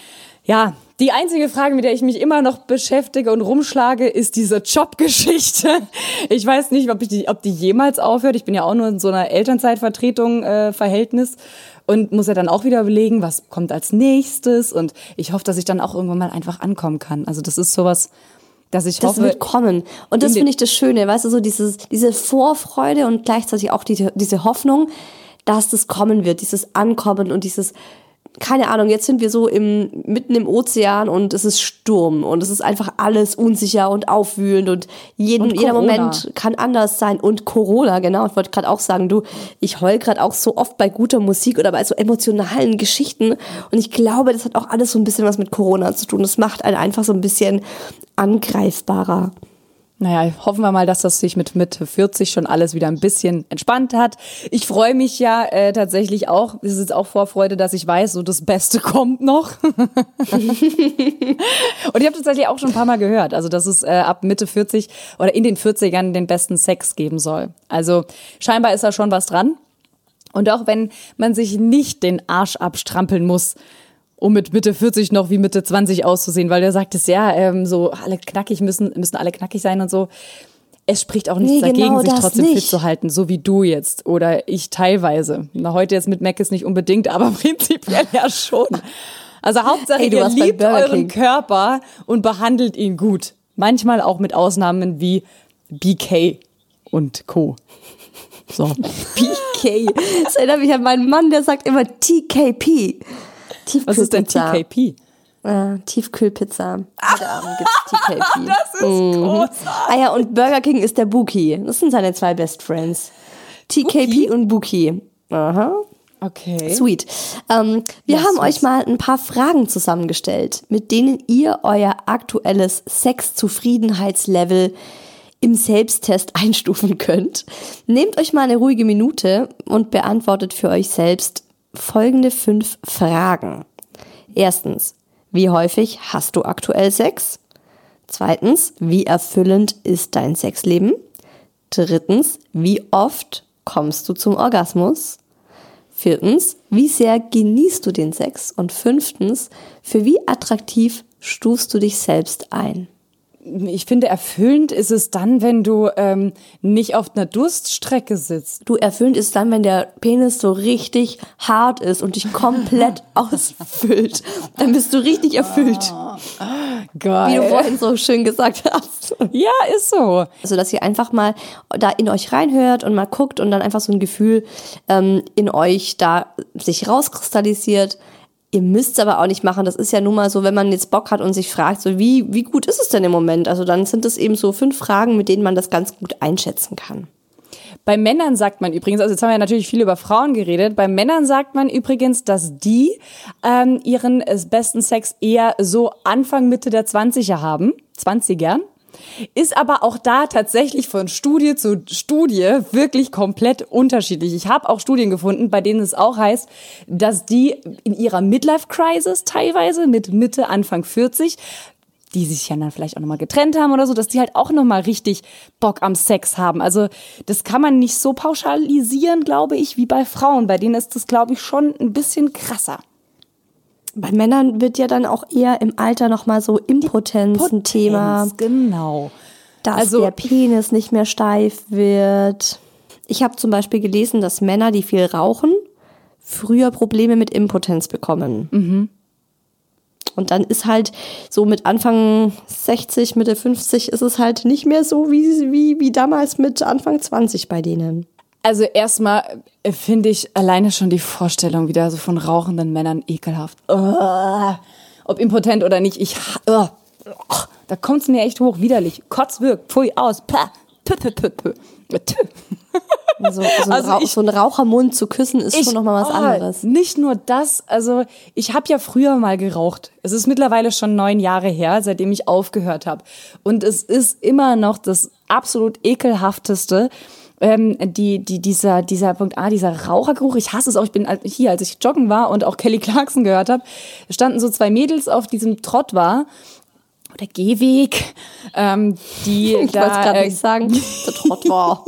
ja. Die einzige Frage, mit der ich mich immer noch beschäftige und rumschlage, ist diese Jobgeschichte. Ich weiß nicht, ob, ich die, ob die jemals aufhört. Ich bin ja auch nur in so einer Elternzeitvertretung äh, Verhältnis und muss ja dann auch wieder überlegen, was kommt als nächstes. Und ich hoffe, dass ich dann auch irgendwann mal einfach ankommen kann. Also das ist sowas, dass ich das hoffe... Das wird kommen. Und das finde ich das Schöne, weißt du, so dieses, diese Vorfreude und gleichzeitig auch die, diese Hoffnung, dass das kommen wird, dieses Ankommen und dieses... Keine Ahnung, jetzt sind wir so im, mitten im Ozean und es ist Sturm und es ist einfach alles unsicher und aufwühlend und jeden, und jeder Moment kann anders sein. Und Corona, genau, ich wollte gerade auch sagen, du, ich heul gerade auch so oft bei guter Musik oder bei so emotionalen Geschichten und ich glaube, das hat auch alles so ein bisschen was mit Corona zu tun. Das macht einen einfach so ein bisschen angreifbarer. Naja, hoffen wir mal, dass das sich mit Mitte vierzig schon alles wieder ein bisschen entspannt hat. Ich freue mich ja äh, tatsächlich auch, es ist jetzt auch Vorfreude, dass ich weiß, so das Beste kommt noch. Und ich habe tatsächlich auch schon ein paar Mal gehört, also dass es äh, ab Mitte vierzig oder in den vierzigern den besten Sex geben soll. Also scheinbar ist da schon was dran. Und auch wenn man sich nicht den Arsch abstrampeln muss, um mit Mitte vierzig noch wie Mitte zwanzig auszusehen, weil der sagt es ja, ähm, so alle knackig müssen, müssen alle knackig sein und so. Es spricht auch nichts Nee, dagegen, genau sich das trotzdem nicht. fit zu halten, so wie du jetzt oder ich teilweise. Na, heute jetzt mit Mac ist nicht unbedingt, aber prinzipiell ja schon. Also Hauptsache, Ey, du ihr warst bei liebt Burger euren King. Körper und behandelt ihn gut. Manchmal auch mit Ausnahmen wie B K und Co. So. P K. Das erinnert mich an meinen Mann, der sagt immer T K P. Was ist denn T K P? Äh, Tiefkühlpizza. Heute Abend gibt's T K P. Das ist großartig. Ah ja, und Burger King ist der Buki. Das sind seine zwei Best Friends. T K P Buki? und Buki. Aha. Okay. Sweet. Ähm, wir Ja, haben sweet. euch mal ein paar Fragen zusammengestellt, mit denen ihr euer aktuelles Sex-Zufriedenheitslevel im Selbsttest einstufen könnt. Nehmt euch mal eine ruhige Minute und beantwortet für euch selbst folgende fünf Fragen. Erstens, wie häufig hast du aktuell Sex? Zweitens, wie erfüllend ist dein Sexleben? Drittens, wie oft kommst du zum Orgasmus? Viertens, wie sehr genießt du den Sex? Und fünftens, für wie attraktiv stufst du dich selbst ein? Ich finde, erfüllend ist es dann, wenn du ähm, nicht auf einer Durststrecke sitzt. Du, erfüllend ist dann, wenn der Penis so richtig hart ist und dich komplett ausfüllt. Dann bist du richtig erfüllt. Geil. Wie du vorhin so schön gesagt hast. Ja, ist so. Also, dass ihr einfach mal da in euch reinhört und mal guckt und dann einfach so ein Gefühl ähm, in euch da sich rauskristallisiert. Ihr müsst es aber auch nicht machen. Das ist ja nun mal so, wenn man jetzt Bock hat und sich fragt, so wie, wie gut ist es denn im Moment? Also dann sind es eben so fünf Fragen, mit denen man das ganz gut einschätzen kann. Bei Männern sagt man übrigens, also jetzt haben wir ja natürlich viel über Frauen geredet, bei Männern sagt man übrigens, dass die ähm, ihren äh, besten Sex eher so Anfang, Mitte der zwanziger haben, zwanziger. Ist aber auch da tatsächlich von Studie zu Studie wirklich komplett unterschiedlich. Ich habe auch Studien gefunden, bei denen es auch heißt, dass die in ihrer Midlife-Crisis teilweise mit Mitte, Anfang vierzig, die sich ja dann vielleicht auch nochmal getrennt haben oder so, dass die halt auch nochmal richtig Bock am Sex haben. Also das kann man nicht so pauschalisieren, glaube ich, wie bei Frauen. Bei denen ist das, glaube ich, schon ein bisschen krasser. Bei Männern wird ja dann auch eher im Alter nochmal so Impotenz ein Thema, Genau. dass Also- der Penis nicht mehr steif wird. Ich habe zum Beispiel gelesen, dass Männer, die viel rauchen, früher Probleme mit Impotenz bekommen. Mhm. Und dann ist halt so mit Anfang sechzig, Mitte fünfzig ist es halt nicht mehr so wie, wie, wie damals mit Anfang zwanzig bei denen. Also erstmal äh, finde ich alleine schon die Vorstellung wieder so von rauchenden Männern ekelhaft. Uh, ob impotent oder nicht, ich uh, uh, da kommt es mir echt hoch, widerlich. Kotz wirkt, pfui, aus, pah, pü, pü, pü, pü. So, so, ein Also Rauch, ich- so ein Rauchermund zu küssen ist schon nochmal was oh, anderes. Nicht nur das, also ich habe ja früher mal geraucht. Es ist mittlerweile schon neun Jahre her, seitdem ich aufgehört habe. Und es ist immer noch das absolut ekelhafteste, ähm, die, die, dieser, dieser Punkt A, dieser Rauchergeruch. Ich hasse es auch. Ich bin al- hier, als ich joggen war und auch Kelly Clarkson gehört habe, standen so zwei Mädels auf diesem Trott war. Oder Gehweg, ähm, die Ich da, wollte es gerade äh, nicht sagen. Der Trott war.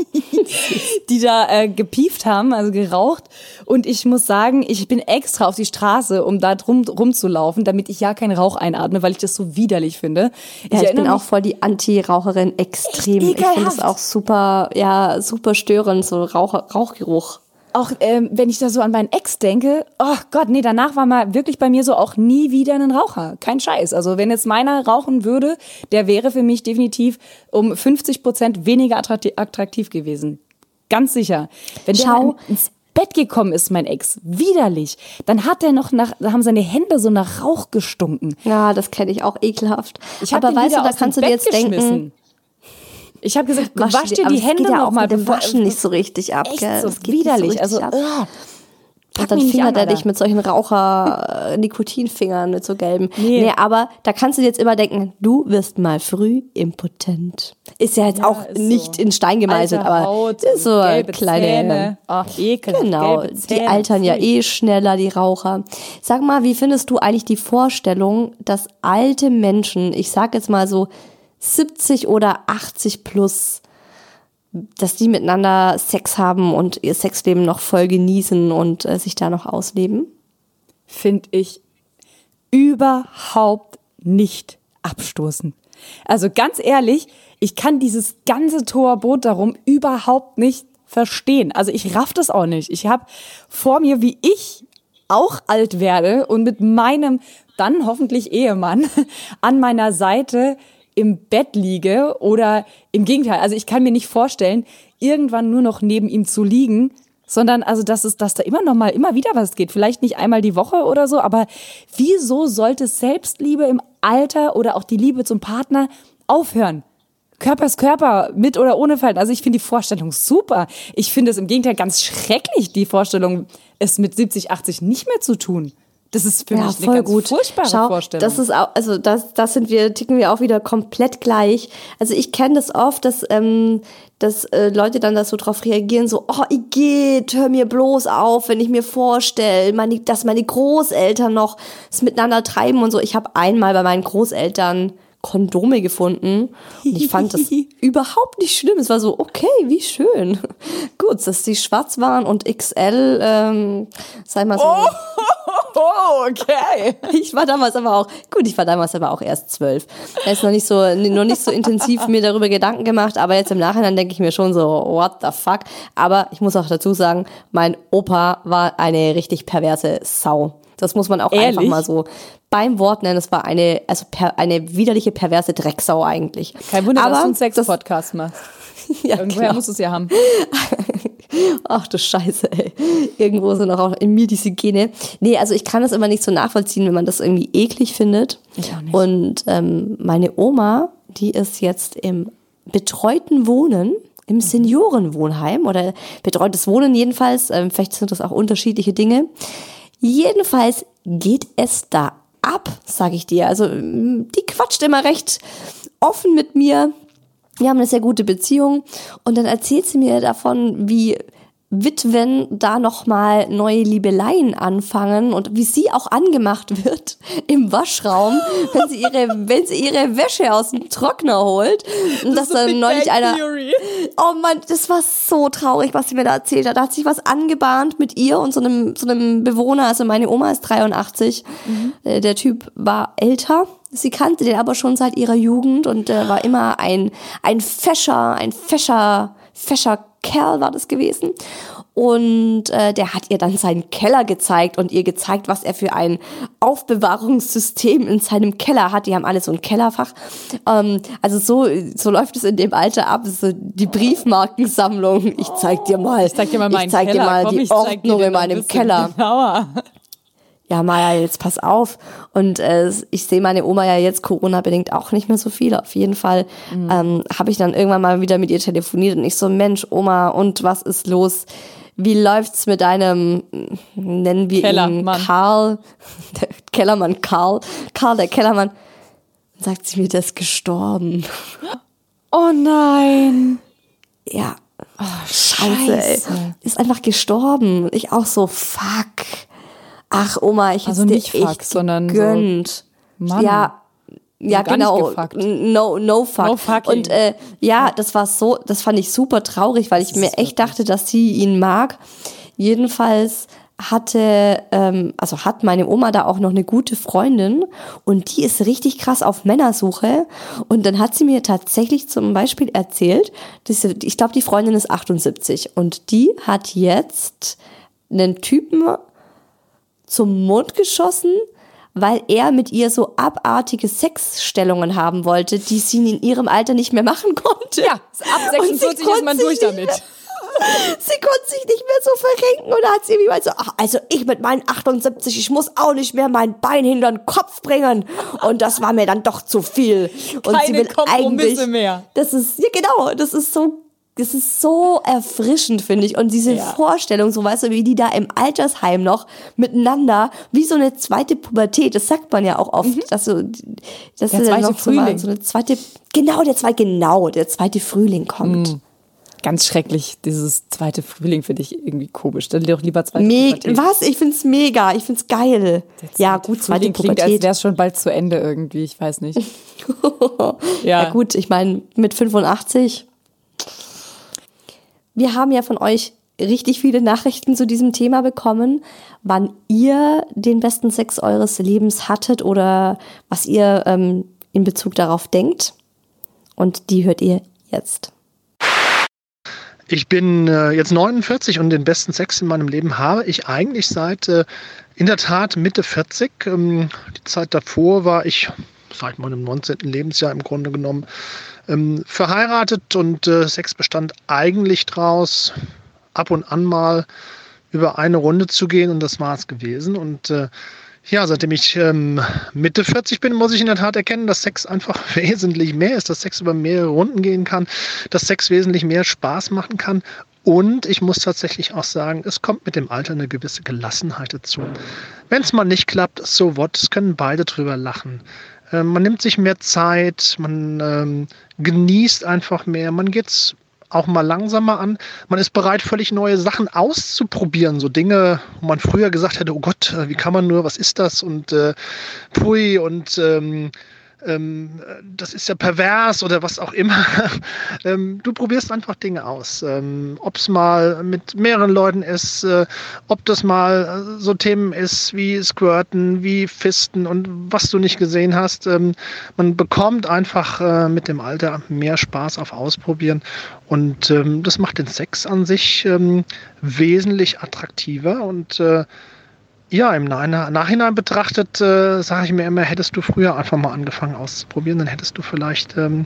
die da äh, gepieft haben, also geraucht. Und ich muss sagen, ich bin extra auf die Straße, um da drum rumzulaufen, damit ich ja keinen Rauch einatme, weil ich das so widerlich finde. Ja, ich, erinnere bin auch mich- voll die Anti-Raucherin extrem. Echt Ich finde ekelhaft. es auch super, ja, super störend, so Rauch, Rauchgeruch. Auch ähm, wenn ich da so an meinen Ex denke, oh Gott, nee, danach war mal wirklich bei mir so auch nie wieder ein Raucher. Kein Scheiß. Also wenn jetzt meiner rauchen würde, der wäre für mich definitiv um fünfzig Prozent weniger attraktiv, attraktiv gewesen. Ganz sicher. Wenn der Schau. dann ins Bett gekommen ist, mein Ex, widerlich, dann hat er noch nach, da haben seine Hände so nach Rauch gestunken. Ja, das kenne ich auch ekelhaft. Ich hab Aber den weißt wieder du, da aus dem kannst du dir Bett jetzt denken, geschmissen. Ich habe gesagt, wasch, dir aber die es Hände geht ja noch auch mal, mit dem bevor- Waschen nicht so richtig ab. Echt Gell? so Das geht nicht widerlich. richtig Also, ab. ugh. Und dann fingert er dich mit solchen Raucher-Nikotinfingern, mit so gelben. Nee. nee, aber da kannst du dir jetzt immer denken, du wirst mal früh impotent. Ist ja jetzt ja, auch nicht so in Stein gemeißelt, Alter, aber Haut, ist so eine kleine... Zähne. Ach, ekelhaft. Genau, die altern ja eh schneller, die Raucher. Sag mal, wie findest du eigentlich die Vorstellung, dass alte Menschen, ich sag jetzt mal so siebzig oder achtzig plus, dass die miteinander Sex haben und ihr Sexleben noch voll genießen und äh, sich da noch ausleben? Finde ich überhaupt nicht abstoßend. Also ganz ehrlich, ich kann dieses ganze Tohuwabohu darum überhaupt nicht verstehen. Also ich raff das auch nicht. Ich habe vor mir, wie ich auch alt werde und mit meinem dann hoffentlich Ehemann an meiner Seite im Bett liege oder im Gegenteil. Also ich kann mir nicht vorstellen, irgendwann nur noch neben ihm zu liegen, sondern also dass es, dass da immer noch mal immer wieder was geht. Vielleicht nicht einmal die Woche oder so, aber wieso sollte Selbstliebe im Alter oder auch die Liebe zum Partner aufhören? Körper ist Körper, mit oder ohne Falten. Also ich finde die Vorstellung super. Ich finde es im Gegenteil ganz schrecklich, die Vorstellung, es mit siebzig, achtzig nicht mehr zu tun. Das ist für ja, mich eine ganz gut. furchtbare Schau, Vorstellung. Das ist auch, also das, das sind wir, ticken wir auch wieder komplett gleich. Also ich kenne das oft, dass, ähm, dass äh, Leute dann da so drauf reagieren, so, oh, Igitt, hör mir bloß auf, wenn ich mir vorstelle, meine, dass meine Großeltern noch es miteinander treiben und so. Ich habe einmal bei meinen Großeltern Kondome gefunden und ich fand das überhaupt nicht schlimm. Es war so, okay, wie schön. Gut, dass die schwarz waren und X L, ähm, sei mal so. Oh, oh, okay. Ich war damals aber auch, gut, ich war damals aber auch erst zwölf. Da ist noch nicht so, noch nicht so intensiv mir darüber Gedanken gemacht, aber jetzt im Nachhinein denke ich mir schon so, what the fuck. Aber ich muss auch dazu sagen, mein Opa war eine richtig perverse Sau. Das muss man auch Ehrlich? einfach mal so beim Wort nennen. Es war eine, also per, eine widerliche, perverse Drecksau eigentlich. Kein Wunder, aber dass du einen Sex-Podcast machst. Ja, Irgendwoher genau. musst du es ja haben. Ach du Scheiße, ey. Irgendwo sind auch in mir diese Gene. Nee, also ich kann das immer nicht so nachvollziehen, wenn man das irgendwie eklig findet. Ich auch nicht. Und ähm, meine Oma, die ist jetzt im betreuten Wohnen, im Seniorenwohnheim oder betreutes Wohnen jedenfalls. Ähm, vielleicht sind das auch unterschiedliche Dinge. Jedenfalls geht es da ab, sag ich dir. Also die quatscht immer recht offen mit mir. Wir haben eine sehr gute Beziehung. Und dann erzählt sie mir davon, wie Witwen da nochmal neue Liebeleien anfangen und wie sie auch angemacht wird im Waschraum, wenn sie ihre, wenn sie ihre Wäsche aus dem Trockner holt. Und das dass dann neulich einer, oh Mann, das war so traurig, was sie mir da erzählt hat. Da hat sich was angebahnt mit ihr und so einem, so einem Bewohner. Also meine Oma ist dreiundachtzig. Mhm. Der Typ war älter. Sie kannte den aber schon seit ihrer Jugend und äh, war immer ein, ein fescher, ein fescher, fescher Kerl war das gewesen. Und äh, der hat ihr dann seinen Keller gezeigt und ihr gezeigt, was er für ein Aufbewahrungssystem in seinem Keller hat. Die haben alle so ein Kellerfach. Ähm, also so so läuft es in dem Alter ab. So die Briefmarkensammlung. Ich zeig dir mal, ich zeig dir mal, ich zeig dir mal Komm, die Ordnung in meinem Keller. Genauer. Ja, Maja, jetzt pass auf. Und äh, ich sehe meine Oma ja jetzt Corona-bedingt auch nicht mehr so viel. Auf jeden Fall mhm. ähm, habe ich dann irgendwann mal wieder mit ihr telefoniert und ich so, Mensch, Oma, und was ist los? Wie läuft's mit deinem, nennen wir ihn Karl, der Kellermann Karl, Karl, der Kellermann? Dann sagt sie mir, der ist gestorben. Oh nein. Ja. Oh, Scheiße, Scheiße, ey. Ist einfach gestorben. Und ich auch so, fuck. Ach, Oma, ich also hätte nicht dir fuck, echt sondern gegönnt. So, Mann. Ja, ja, genau. No, no fuck. No fucking. Und äh, ja, das war so, das fand ich super traurig, weil ich mir echt dachte, dass sie ihn mag. Jedenfalls hatte, ähm, also hat meine Oma da auch noch eine gute Freundin und die ist richtig krass auf Männersuche. Und dann hat sie mir tatsächlich zum Beispiel erzählt, dass sie, ich glaube, die Freundin ist achtundsiebzig und die hat jetzt einen Typen zum Mond geschossen, weil er mit ihr so abartige Sexstellungen haben wollte, die sie in ihrem Alter nicht mehr machen konnte. Ja, ab sechsundvierzig ist man durch damit. Sie konnte sich nicht mehr so verrenken und da hat sie irgendwie mal so, ach, also ich mit meinen achtundsiebzig, ich muss auch nicht mehr mein Bein hinter den Kopf bringen und das war mir dann doch zu viel. Und Keine sie will Kompromisse eigentlich mehr. Das ist, ja genau, das ist so das ist so erfrischend, finde ich. Und diese Ja. Vorstellung, so weißt du, wie die da im Altersheim noch miteinander, wie so eine zweite Pubertät, das sagt man ja auch oft, mhm. dass so, dass der so zweite noch so, mal Frühling. so eine zweite, genau, der zweite, genau, der zweite Frühling kommt. Mhm. Ganz schrecklich, dieses zweite Frühling finde ich irgendwie komisch. Stell dir doch lieber zweite Me- Pubertät. Was? Ich find's mega, ich find's geil. Ja, gut, zweite Frühling klingt, als Pubertät. wäre es schon bald zu Ende irgendwie, ich weiß nicht. Ja. ja. ja gut, ich meine, mit fünfundachtzig. Wir haben ja von euch richtig viele Nachrichten zu diesem Thema bekommen, wann ihr den besten Sex eures Lebens hattet oder was ihr ähm, in Bezug darauf denkt. Und die hört ihr jetzt. Ich bin äh, jetzt neunundvierzig und den besten Sex in meinem Leben habe ich eigentlich seit äh, in der Tat Mitte vierzig. Ähm, die Zeit davor war ich seit meinem neunzehnten Lebensjahr im Grunde genommen ähm, verheiratet und äh, Sex bestand eigentlich draus, ab und an mal über eine Runde zu gehen und das war es gewesen. Und äh, ja, seitdem ich ähm, Mitte vierzig bin, muss ich in der Tat erkennen, dass Sex einfach wesentlich mehr ist, dass Sex über mehrere Runden gehen kann, dass Sex wesentlich mehr Spaß machen kann. Und ich muss tatsächlich auch sagen, es kommt mit dem Alter eine gewisse Gelassenheit dazu. Wenn es mal nicht klappt, so what, es können beide drüber lachen. Ähm, man nimmt sich mehr Zeit, man ähm, genießt einfach mehr, man geht's auch mal langsamer an. Man ist bereit, völlig neue Sachen auszuprobieren. So Dinge, wo man früher gesagt hätte, oh Gott, wie kann man nur, was ist das? Und äh, pui und ähm, ähm, das ist ja pervers oder was auch immer. ähm, du probierst einfach Dinge aus. Ähm, ob es mal mit mehreren Leuten ist, äh, ob das mal so Themen ist wie Squirten, wie Fisten und was du nicht gesehen hast. Ähm, man bekommt einfach äh, mit dem Alter mehr Spaß auf Ausprobieren und ähm, das macht den Sex an sich ähm, wesentlich attraktiver und äh, ja, im Nachhinein betrachtet, äh, sage ich mir immer, hättest du früher einfach mal angefangen auszuprobieren, dann hättest du vielleicht ähm,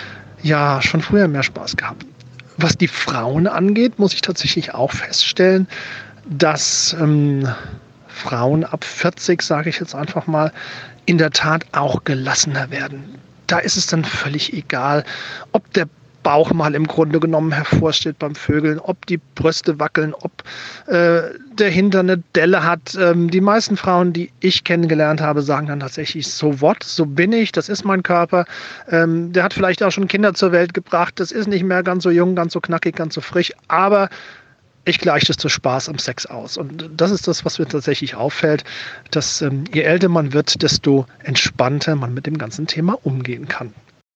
ja schon früher mehr Spaß gehabt. Was die Frauen angeht, muss ich tatsächlich auch feststellen, dass ähm, Frauen ab vierzig, sage ich jetzt einfach mal, in der Tat auch gelassener werden. Da ist es dann völlig egal, ob der Bauch mal im Grunde genommen hervorsteht beim Vögeln, ob die Brüste wackeln, ob äh, der Hintern eine Delle hat. Ähm, die meisten Frauen, die ich kennengelernt habe, sagen dann tatsächlich, so what, so bin ich, das ist mein Körper. Ähm, der hat vielleicht auch schon Kinder zur Welt gebracht, das ist nicht mehr ganz so jung, ganz so knackig, ganz so frisch, aber ich gleiche das zu Spaß am Sex aus. Und das ist das, was mir tatsächlich auffällt, dass ähm, je älter man wird, desto entspannter man mit dem ganzen Thema umgehen kann.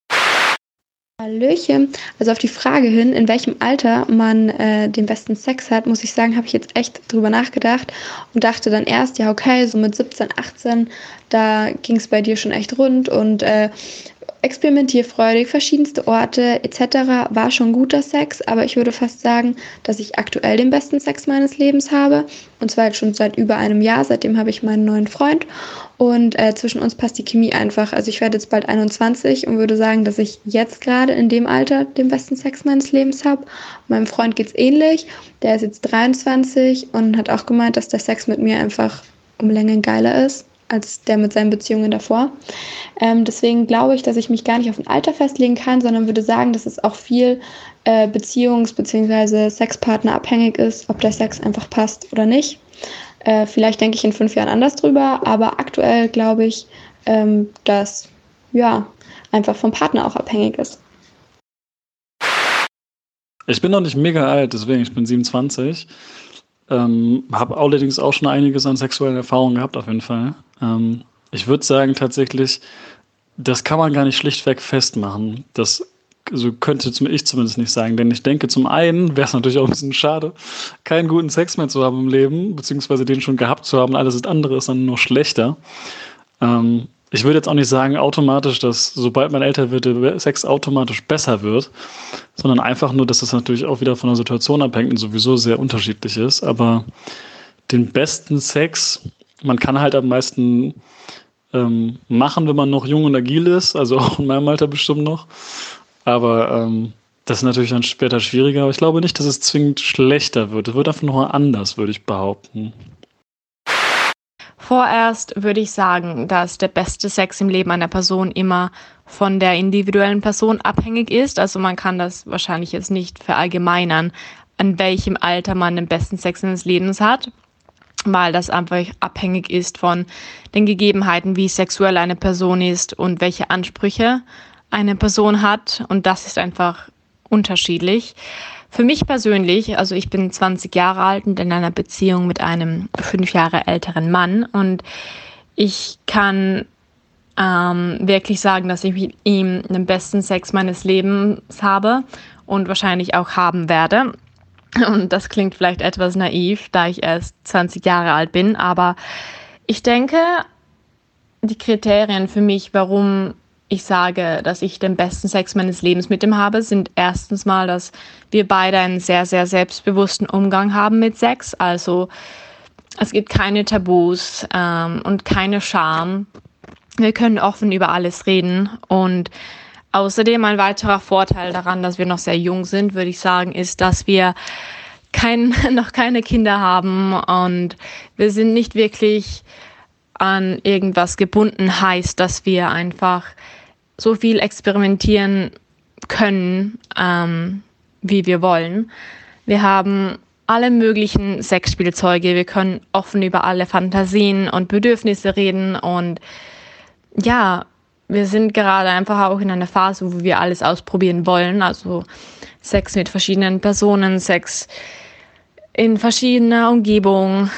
Hallöchen. Also auf die Frage hin, in welchem Alter man äh, den besten Sex hat, muss ich sagen, habe ich jetzt echt drüber nachgedacht und dachte dann erst, ja okay, so mit siebzehn, achtzehn, da ging es bei dir schon echt rund und äh, experimentierfreudig, verschiedenste Orte et cetera war schon guter Sex, aber ich würde fast sagen, dass ich aktuell den besten Sex meines Lebens habe und zwar jetzt schon seit über einem Jahr, seitdem habe ich meinen neuen Freund und äh, zwischen uns passt die Chemie einfach, also ich werde jetzt bald einundzwanzig und würde sagen, dass ich jetzt gerade in dem Alter den besten Sex meines Lebens habe. Meinem Freund geht's ähnlich, der ist jetzt dreiundzwanzig und hat auch gemeint, dass der Sex mit mir einfach um Längen geiler ist als der mit seinen Beziehungen davor. Ähm, deswegen glaube ich, dass ich mich gar nicht auf ein Alter festlegen kann, sondern würde sagen, dass es auch viel äh, Beziehungs- bzw. Sexpartner abhängig ist, ob der Sex einfach passt oder nicht. Äh, vielleicht denke ich in fünf Jahren anders drüber, aber aktuell glaube ich, ähm, dass ja einfach vom Partner auch abhängig ist. Ich bin noch nicht mega alt, deswegen, ich bin siebenundzwanzig. Ähm, habe allerdings auch schon einiges an sexuellen Erfahrungen gehabt, auf jeden Fall. Ähm, ich würde sagen, tatsächlich, das kann man gar nicht schlichtweg festmachen. Das so könnte ich zumindest nicht sagen, denn ich denke, zum einen wäre es natürlich auch ein bisschen schade, keinen guten Sex mehr zu haben im Leben, beziehungsweise den schon gehabt zu haben, alles andere ist dann noch schlechter. Ähm, ich würde jetzt auch nicht sagen automatisch, dass sobald man älter wird, der Sex automatisch besser wird, sondern einfach nur, dass das natürlich auch wieder von der Situation abhängt und sowieso sehr unterschiedlich ist. Aber den besten Sex, man kann halt am meisten ähm, machen, wenn man noch jung und agil ist, also auch in meinem Alter bestimmt noch. Aber ähm, das ist natürlich dann später schwieriger. Aber ich glaube nicht, dass es zwingend schlechter wird. Es wird einfach nur anders, würde ich behaupten. Vorerst würde ich sagen, dass der beste Sex im Leben einer Person immer von der individuellen Person abhängig ist. Also man kann das wahrscheinlich jetzt nicht verallgemeinern, an welchem Alter man den besten Sex seines Lebens hat, weil das einfach abhängig ist von den Gegebenheiten, wie sexuell eine Person ist und welche Ansprüche eine Person hat. Und das ist einfach unterschiedlich. Für mich persönlich, also ich bin zwanzig Jahre alt und in einer Beziehung mit einem fünf Jahre älteren Mann. Und ich kann ähm, wirklich sagen, dass ich mit ihm den besten Sex meines Lebens habe und wahrscheinlich auch haben werde. Und das klingt vielleicht etwas naiv, da ich erst zwanzig Jahre alt bin. Aber ich denke, die Kriterien für mich, warum ich sage, dass ich den besten Sex meines Lebens mit ihm habe, sind erstens mal, dass wir beide einen sehr, sehr selbstbewussten Umgang haben mit Sex. Also es gibt keine Tabus ähm, und keine Scham. Wir können offen über alles reden. Und außerdem ein weiterer Vorteil daran, dass wir noch sehr jung sind, würde ich sagen, ist, dass wir kein, noch keine Kinder haben und wir sind nicht wirklich an irgendwas gebunden, heißt, dass wir einfach so viel experimentieren können, ähm, wie wir wollen. Wir haben alle möglichen Sexspielzeuge, wir können offen über alle Fantasien und Bedürfnisse reden und ja, wir sind gerade einfach auch in einer Phase, wo wir alles ausprobieren wollen, also Sex mit verschiedenen Personen, Sex in verschiedener Umgebung.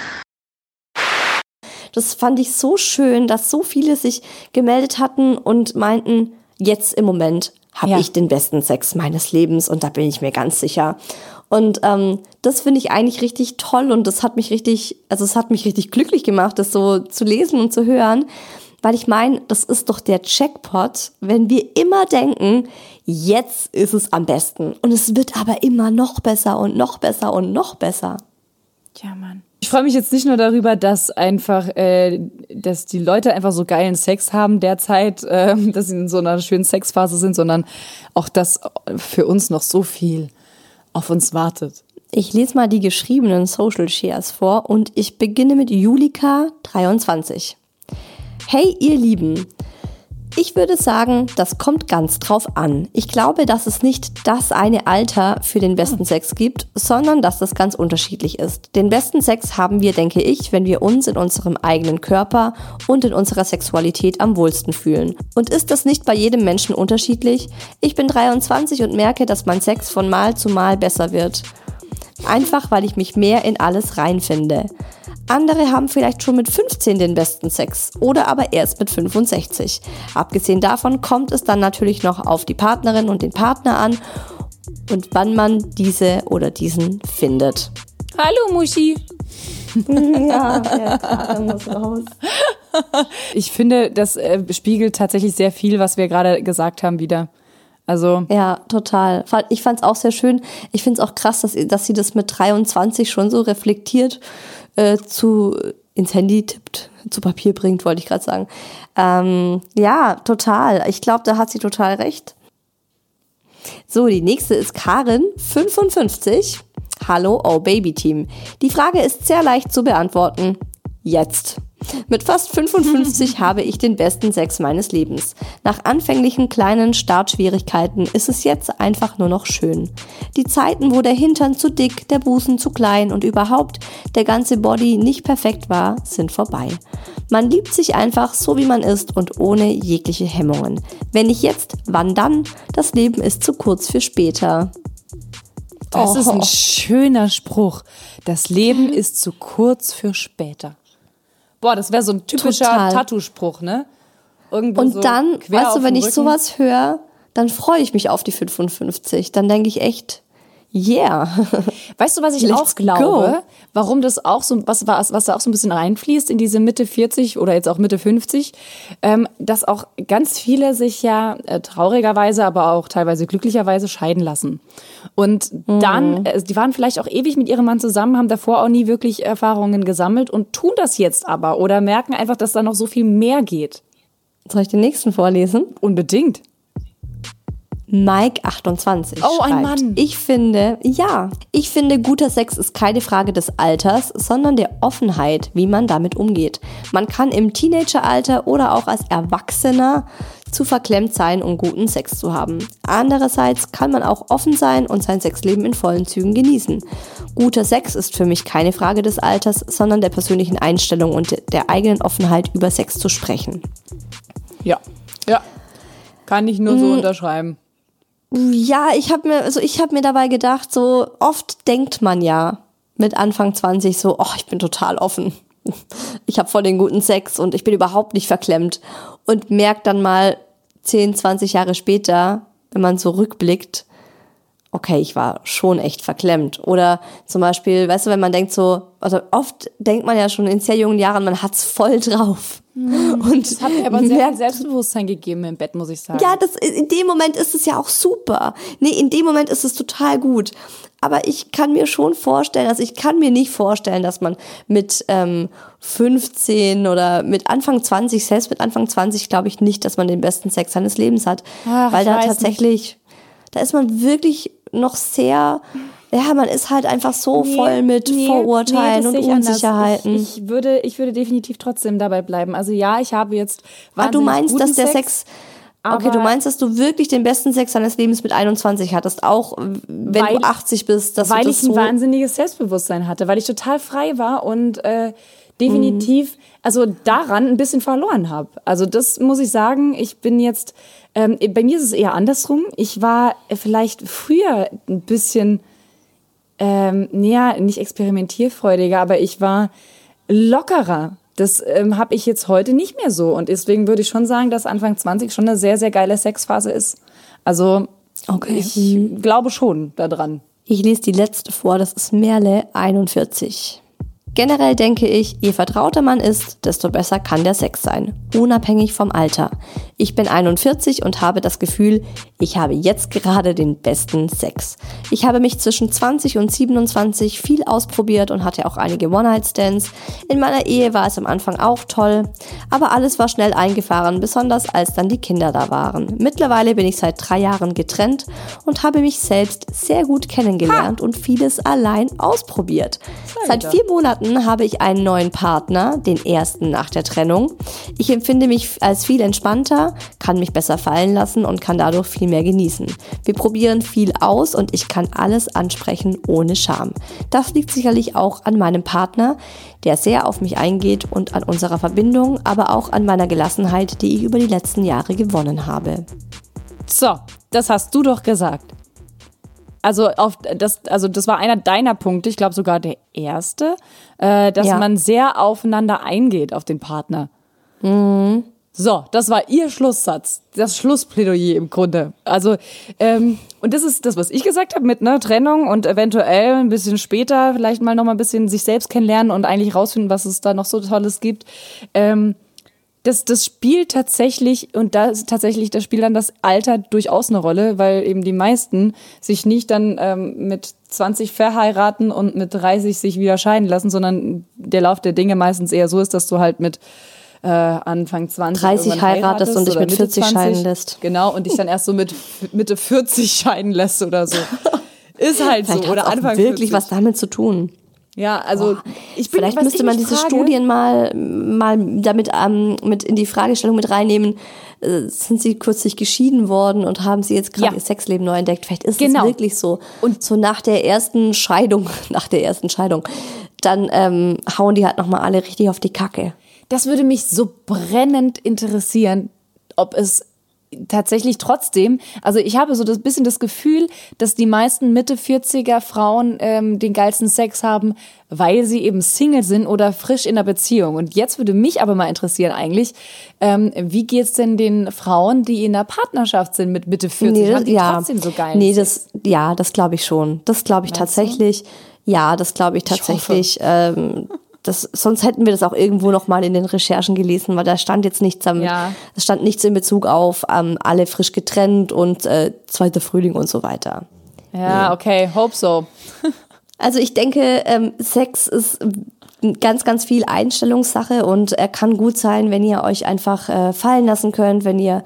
Das fand ich so schön, dass so viele sich gemeldet hatten und meinten, jetzt im Moment habe Ja. ich den besten Sex meines Lebens und da bin ich mir ganz sicher. Und ähm, das finde ich eigentlich richtig toll und das hat mich richtig, also es hat mich richtig glücklich gemacht, das so zu lesen und zu hören, weil ich meine, das ist doch der Jackpot, wenn wir immer denken, jetzt ist es am besten und es wird aber immer noch besser und noch besser und noch besser. Ja, Mann. Ich freue mich jetzt nicht nur darüber, dass einfach, äh, dass die Leute einfach so geilen Sex haben derzeit, äh, dass sie in so einer schönen Sexphase sind, sondern auch, dass für uns noch so viel auf uns wartet. Ich lese mal die geschriebenen Social Shares vor und ich beginne mit Julika dreiundzwanzig. Hey ihr Lieben, ich würde sagen, das kommt ganz drauf an. Ich glaube, dass es nicht das eine Alter für den besten Sex gibt, sondern dass das ganz unterschiedlich ist. Den besten Sex haben wir, denke ich, wenn wir uns in unserem eigenen Körper und in unserer Sexualität am wohlsten fühlen. Und ist das nicht bei jedem Menschen unterschiedlich? Ich bin dreiundzwanzig und merke, dass mein Sex von Mal zu Mal besser wird. Einfach, weil ich mich mehr in alles reinfinde. Andere haben vielleicht schon mit fünfzehn den besten Sex oder aber erst mit fünfundsechzig. Abgesehen davon kommt es dann natürlich noch auf die Partnerin und den Partner an und wann man diese oder diesen findet. Hallo Muschi. Ja, der Kater muss raus. Ich finde, das äh, spiegelt tatsächlich sehr viel, was wir gerade gesagt haben, wieder. Also Ja, total. Ich fand es auch sehr schön. Ich finde es auch krass, dass, dass sie das mit dreiundzwanzig schon so reflektiert äh, zu ins Handy tippt, zu Papier bringt, wollte ich gerade sagen. Ähm, ja, total. Ich glaube, da hat sie total recht. So, die nächste ist Karin, fünfundfünfzig. Hallo, oh Baby Team. Die Frage ist sehr leicht zu beantworten. Jetzt. Mit fast fünfundfünfzig habe ich den besten Sex meines Lebens. Nach anfänglichen kleinen Startschwierigkeiten ist es jetzt einfach nur noch schön. Die Zeiten, wo der Hintern zu dick, der Busen zu klein und überhaupt der ganze Body nicht perfekt war, sind vorbei. Man liebt sich einfach so, wie man ist und ohne jegliche Hemmungen. Wenn nicht jetzt, wann dann? Das Leben ist zu kurz für später. das Oh. ist ein schöner Spruch. Das Leben ist zu kurz für später. Boah, das wäre so ein typischer Total. Tattoo-Spruch, ne? Irgendwo Und so dann, quer weißt auf du, wenn dem ich Rücken. sowas höre, dann freue ich mich auf die fünfundfünfzig. Dann denke ich echt, yeah. Weißt du, was ich Let's auch glaube? go. Warum das auch so, was, was, was da auch so ein bisschen reinfließt in diese Mitte vierzig oder jetzt auch Mitte fünfzig, ähm, dass auch ganz viele sich ja äh, traurigerweise, aber auch teilweise glücklicherweise scheiden lassen. Und dann, äh, die waren vielleicht auch ewig mit ihrem Mann zusammen, haben davor auch nie wirklich Erfahrungen gesammelt und tun das jetzt aber oder merken einfach, dass da noch so viel mehr geht. Soll ich den nächsten vorlesen? Unbedingt. Mike achtundzwanzig Oh, ein schreibt, Mann. Ich finde, ja, ich finde, guter Sex ist keine Frage des Alters, sondern der Offenheit, wie man damit umgeht. Man kann im Teenageralter oder auch als Erwachsener zu verklemmt sein, um guten Sex zu haben. Andererseits kann man auch offen sein und sein Sexleben in vollen Zügen genießen. Guter Sex ist für mich keine Frage des Alters, sondern der persönlichen Einstellung und der eigenen Offenheit, über Sex zu sprechen. Ja, ja. Kann ich nur so mm. unterschreiben. Ja, ich habe mir, also ich habe mir dabei gedacht, so oft denkt man ja mit Anfang zwanzig so, oh, ich bin total offen. Ich habe voll den guten Sex und ich bin überhaupt nicht verklemmt. Und merkt dann mal zehn, zwanzig Jahre später, wenn man so rückblickt, okay, ich war schon echt verklemmt. Oder zum Beispiel, weißt du, wenn man denkt so, also oft denkt man ja schon in sehr jungen Jahren, man hat's voll drauf. Und das hat mir aber sehr viel Selbstbewusstsein gegeben im Bett, muss ich sagen. Ja, das, in dem Moment ist es ja auch super. Nee, in dem Moment ist es total gut. Aber ich kann mir schon vorstellen, also ich kann mir nicht vorstellen, dass man mit ähm, fünfzehn oder mit Anfang zwanzig, selbst mit Anfang zwanzig, glaube ich nicht, dass man den besten Sex seines Lebens hat. Ach, weil da ich weiß tatsächlich, nicht. Da ist man wirklich noch sehr, ja, man ist halt einfach so Nee, voll mit nee, Vorurteilen nee, das und sehe ich anders. Unsicherheiten. Ich, ich, würde, ich würde definitiv trotzdem dabei bleiben. Also ja, ich habe jetzt Ah, du wahnsinnig meinst, guten dass der Sex, Sex, okay, du meinst, dass du wirklich den besten Sex deines Lebens mit einundzwanzig hattest, auch wenn Weil- du achtzig bist, dass weil du ich das ein so... wahnsinniges Selbstbewusstsein hatte, weil ich total frei war und äh, definitiv also daran ein bisschen verloren habe. Also das muss ich sagen, ich bin jetzt, ähm, bei mir ist es eher andersrum. Ich war vielleicht früher ein bisschen, ähm, näher, nicht experimentierfreudiger, aber ich war lockerer. Das ähm, habe ich jetzt heute nicht mehr so und deswegen würde ich schon sagen, dass Anfang zwanzig schon eine sehr, sehr geile Sexphase ist. Also Okay. ich glaube schon daran. Ich lese die letzte vor, das ist Merle einundvierzig. Generell denke ich, je vertrauter man ist, desto besser kann der Sex sein, unabhängig vom Alter. Ich bin einundvierzig und habe das Gefühl, ich habe jetzt gerade den besten Sex. Ich habe mich zwischen zwanzig und siebenundzwanzig viel ausprobiert und hatte auch einige One-Night-Stands. In meiner Ehe war es am Anfang auch toll, aber alles war schnell eingefahren, besonders als dann die Kinder da waren. Mittlerweile bin ich seit drei Jahren getrennt und habe mich selbst sehr gut kennengelernt und vieles allein ausprobiert. Seit vier Monaten habe ich einen neuen Partner, den ersten nach der Trennung. Ich empfinde mich als viel entspannter, kann mich besser fallen lassen und kann dadurch viel mehr genießen. Wir probieren viel aus und ich kann alles ansprechen ohne Scham. Das liegt sicherlich auch an meinem Partner, der sehr auf mich eingeht und an unserer Verbindung, aber auch an meiner Gelassenheit, die ich über die letzten Jahre gewonnen habe. So, das hast du doch gesagt. Also, auf das, also das war einer deiner Punkte, ich glaube sogar der erste, äh, dass Ja. man sehr aufeinander eingeht, auf den Partner. Mhm. So, das war ihr Schlusssatz, das Schlussplädoyer im Grunde. Also, ähm, und das ist das, was ich gesagt habe mit ne, Trennung und eventuell ein bisschen später vielleicht mal noch mal ein bisschen sich selbst kennenlernen und eigentlich rausfinden, was es da noch so Tolles gibt. Ähm, Das, das spielt tatsächlich, und da ist tatsächlich, das spielt dann das Alter durchaus eine Rolle, weil eben die meisten sich nicht dann ähm, mit zwanzig verheiraten und mit dreißig sich wieder scheiden lassen, sondern der Lauf der Dinge meistens eher so ist, dass du halt mit äh, Anfang zwanzig dreißig irgendwann heiratest und dich oder mit Mitte vierzig zwanzig. scheiden lässt. Genau, und dich dann erst so mit Mitte vierzig scheiden lässt oder so. Ist halt Vielleicht so. hat Oder es auch Anfang wirklich vierzig. was damit zu tun. Ja, also ich bin, Vielleicht was müsste ich man mich diese frage, Studien mal, mal damit ähm, mit in die Fragestellung mit reinnehmen. Äh, sind sie kürzlich geschieden worden und haben sie jetzt gerade Ja. ihr Sexleben neu entdeckt? Vielleicht ist Genau. es wirklich so. Und- so nach der ersten Scheidung, nach der ersten Scheidung, dann ähm, hauen die halt nochmal alle richtig auf die Kacke. Das würde mich so brennend interessieren, ob es tatsächlich trotzdem, also ich habe so das bisschen das Gefühl, dass die meisten Mitte vierziger Frauen ähm, den geilsten Sex haben, weil sie eben Single sind oder frisch in einer Beziehung. Und jetzt würde mich aber mal interessieren eigentlich, ähm, wie geht's denn den Frauen, die in einer Partnerschaft sind mit Mitte vierzig? Nee, Haben die ja. trotzdem so geil? Nee, das, ja, das glaube ich schon. Das glaube ich Meinst tatsächlich. Ja, das glaube ich hoffe. tatsächlich. Ähm, das, sonst hätten wir das auch irgendwo noch mal in den Recherchen gelesen, weil da stand jetzt nichts am, Ja. es stand nichts in Bezug auf ähm, alle frisch getrennt und äh, zweiter Frühling und so weiter. Ja, okay, hope so. Also ich denke, ähm, Sex ist ganz, ganz viel Einstellungssache und er kann gut sein, wenn ihr euch einfach äh, fallen lassen könnt, wenn ihr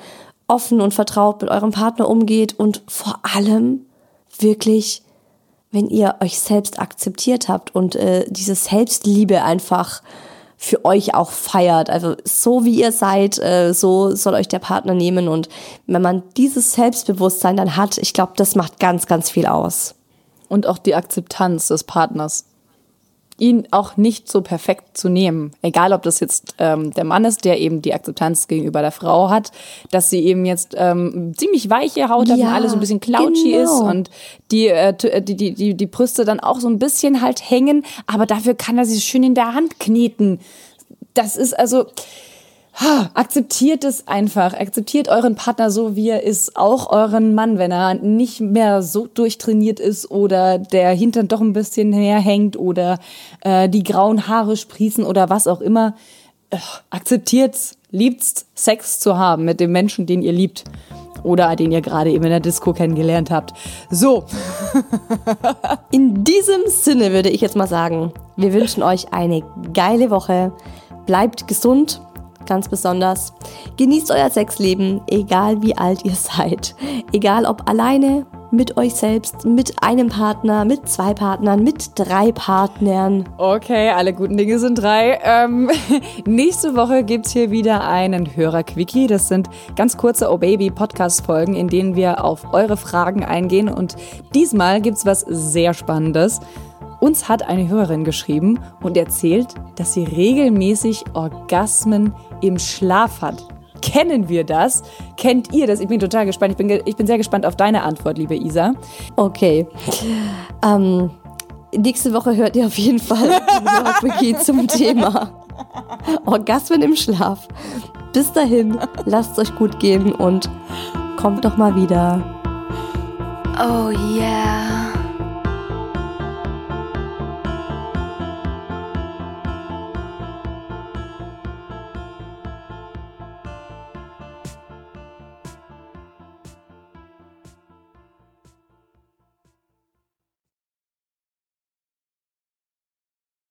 offen und vertraut mit eurem Partner umgeht und vor allem wirklich, wenn ihr euch selbst akzeptiert habt und äh, diese Selbstliebe einfach für euch auch feiert. Also so wie ihr seid, äh, so soll euch der Partner nehmen. Und wenn man dieses Selbstbewusstsein dann hat, ich glaube, das macht ganz, ganz viel aus. Und auch die Akzeptanz des Partners. Ihn auch nicht so perfekt zu nehmen. Egal, ob das jetzt ähm, der Mann ist, der eben die Akzeptanz gegenüber der Frau hat, dass sie eben jetzt ähm, ziemlich weiche Haut hat Ja, und alles so ein bisschen clouchy genau. ist und die, äh, die, die, die, die Brüste dann auch so ein bisschen halt hängen, aber dafür kann er sie schön in der Hand kneten. Das ist also... Ha, akzeptiert es einfach. Akzeptiert euren Partner so, wie er ist. Auch euren Mann, wenn er nicht mehr so durchtrainiert ist oder der Hintern doch ein bisschen näher hängt oder äh, die grauen Haare sprießen oder was auch immer. Äh, akzeptiert's. Liebt's, Sex zu haben mit dem Menschen, den ihr liebt. Oder den ihr gerade eben in der Disco kennengelernt habt. So. In diesem Sinne würde ich jetzt mal sagen, wir wünschen euch eine geile Woche. Bleibt gesund. Ganz besonders. Genießt euer Sexleben, egal wie alt ihr seid. Egal ob alleine, mit euch selbst, mit einem Partner, mit zwei Partnern, mit drei Partnern. Okay, alle guten Dinge sind drei. Ähm, nächste Woche gibt's hier wieder einen Hörer-Quickie. Das sind ganz kurze Oh Baby-Podcast-Folgen, in denen wir auf eure Fragen eingehen. Und diesmal gibt's was sehr Spannendes. Uns hat eine Hörerin geschrieben und erzählt, dass sie regelmäßig Orgasmen im Schlaf hat. Kennen wir das? Kennt ihr das? Ich bin total gespannt. Ich bin, ich bin sehr gespannt auf deine Antwort, liebe Isa. Okay. Ähm, nächste Woche hört ihr auf jeden Fall ein Quickie zum Thema Orgasmen im Schlaf. Bis dahin, lasst es euch gut gehen und kommt doch mal wieder. Oh yeah.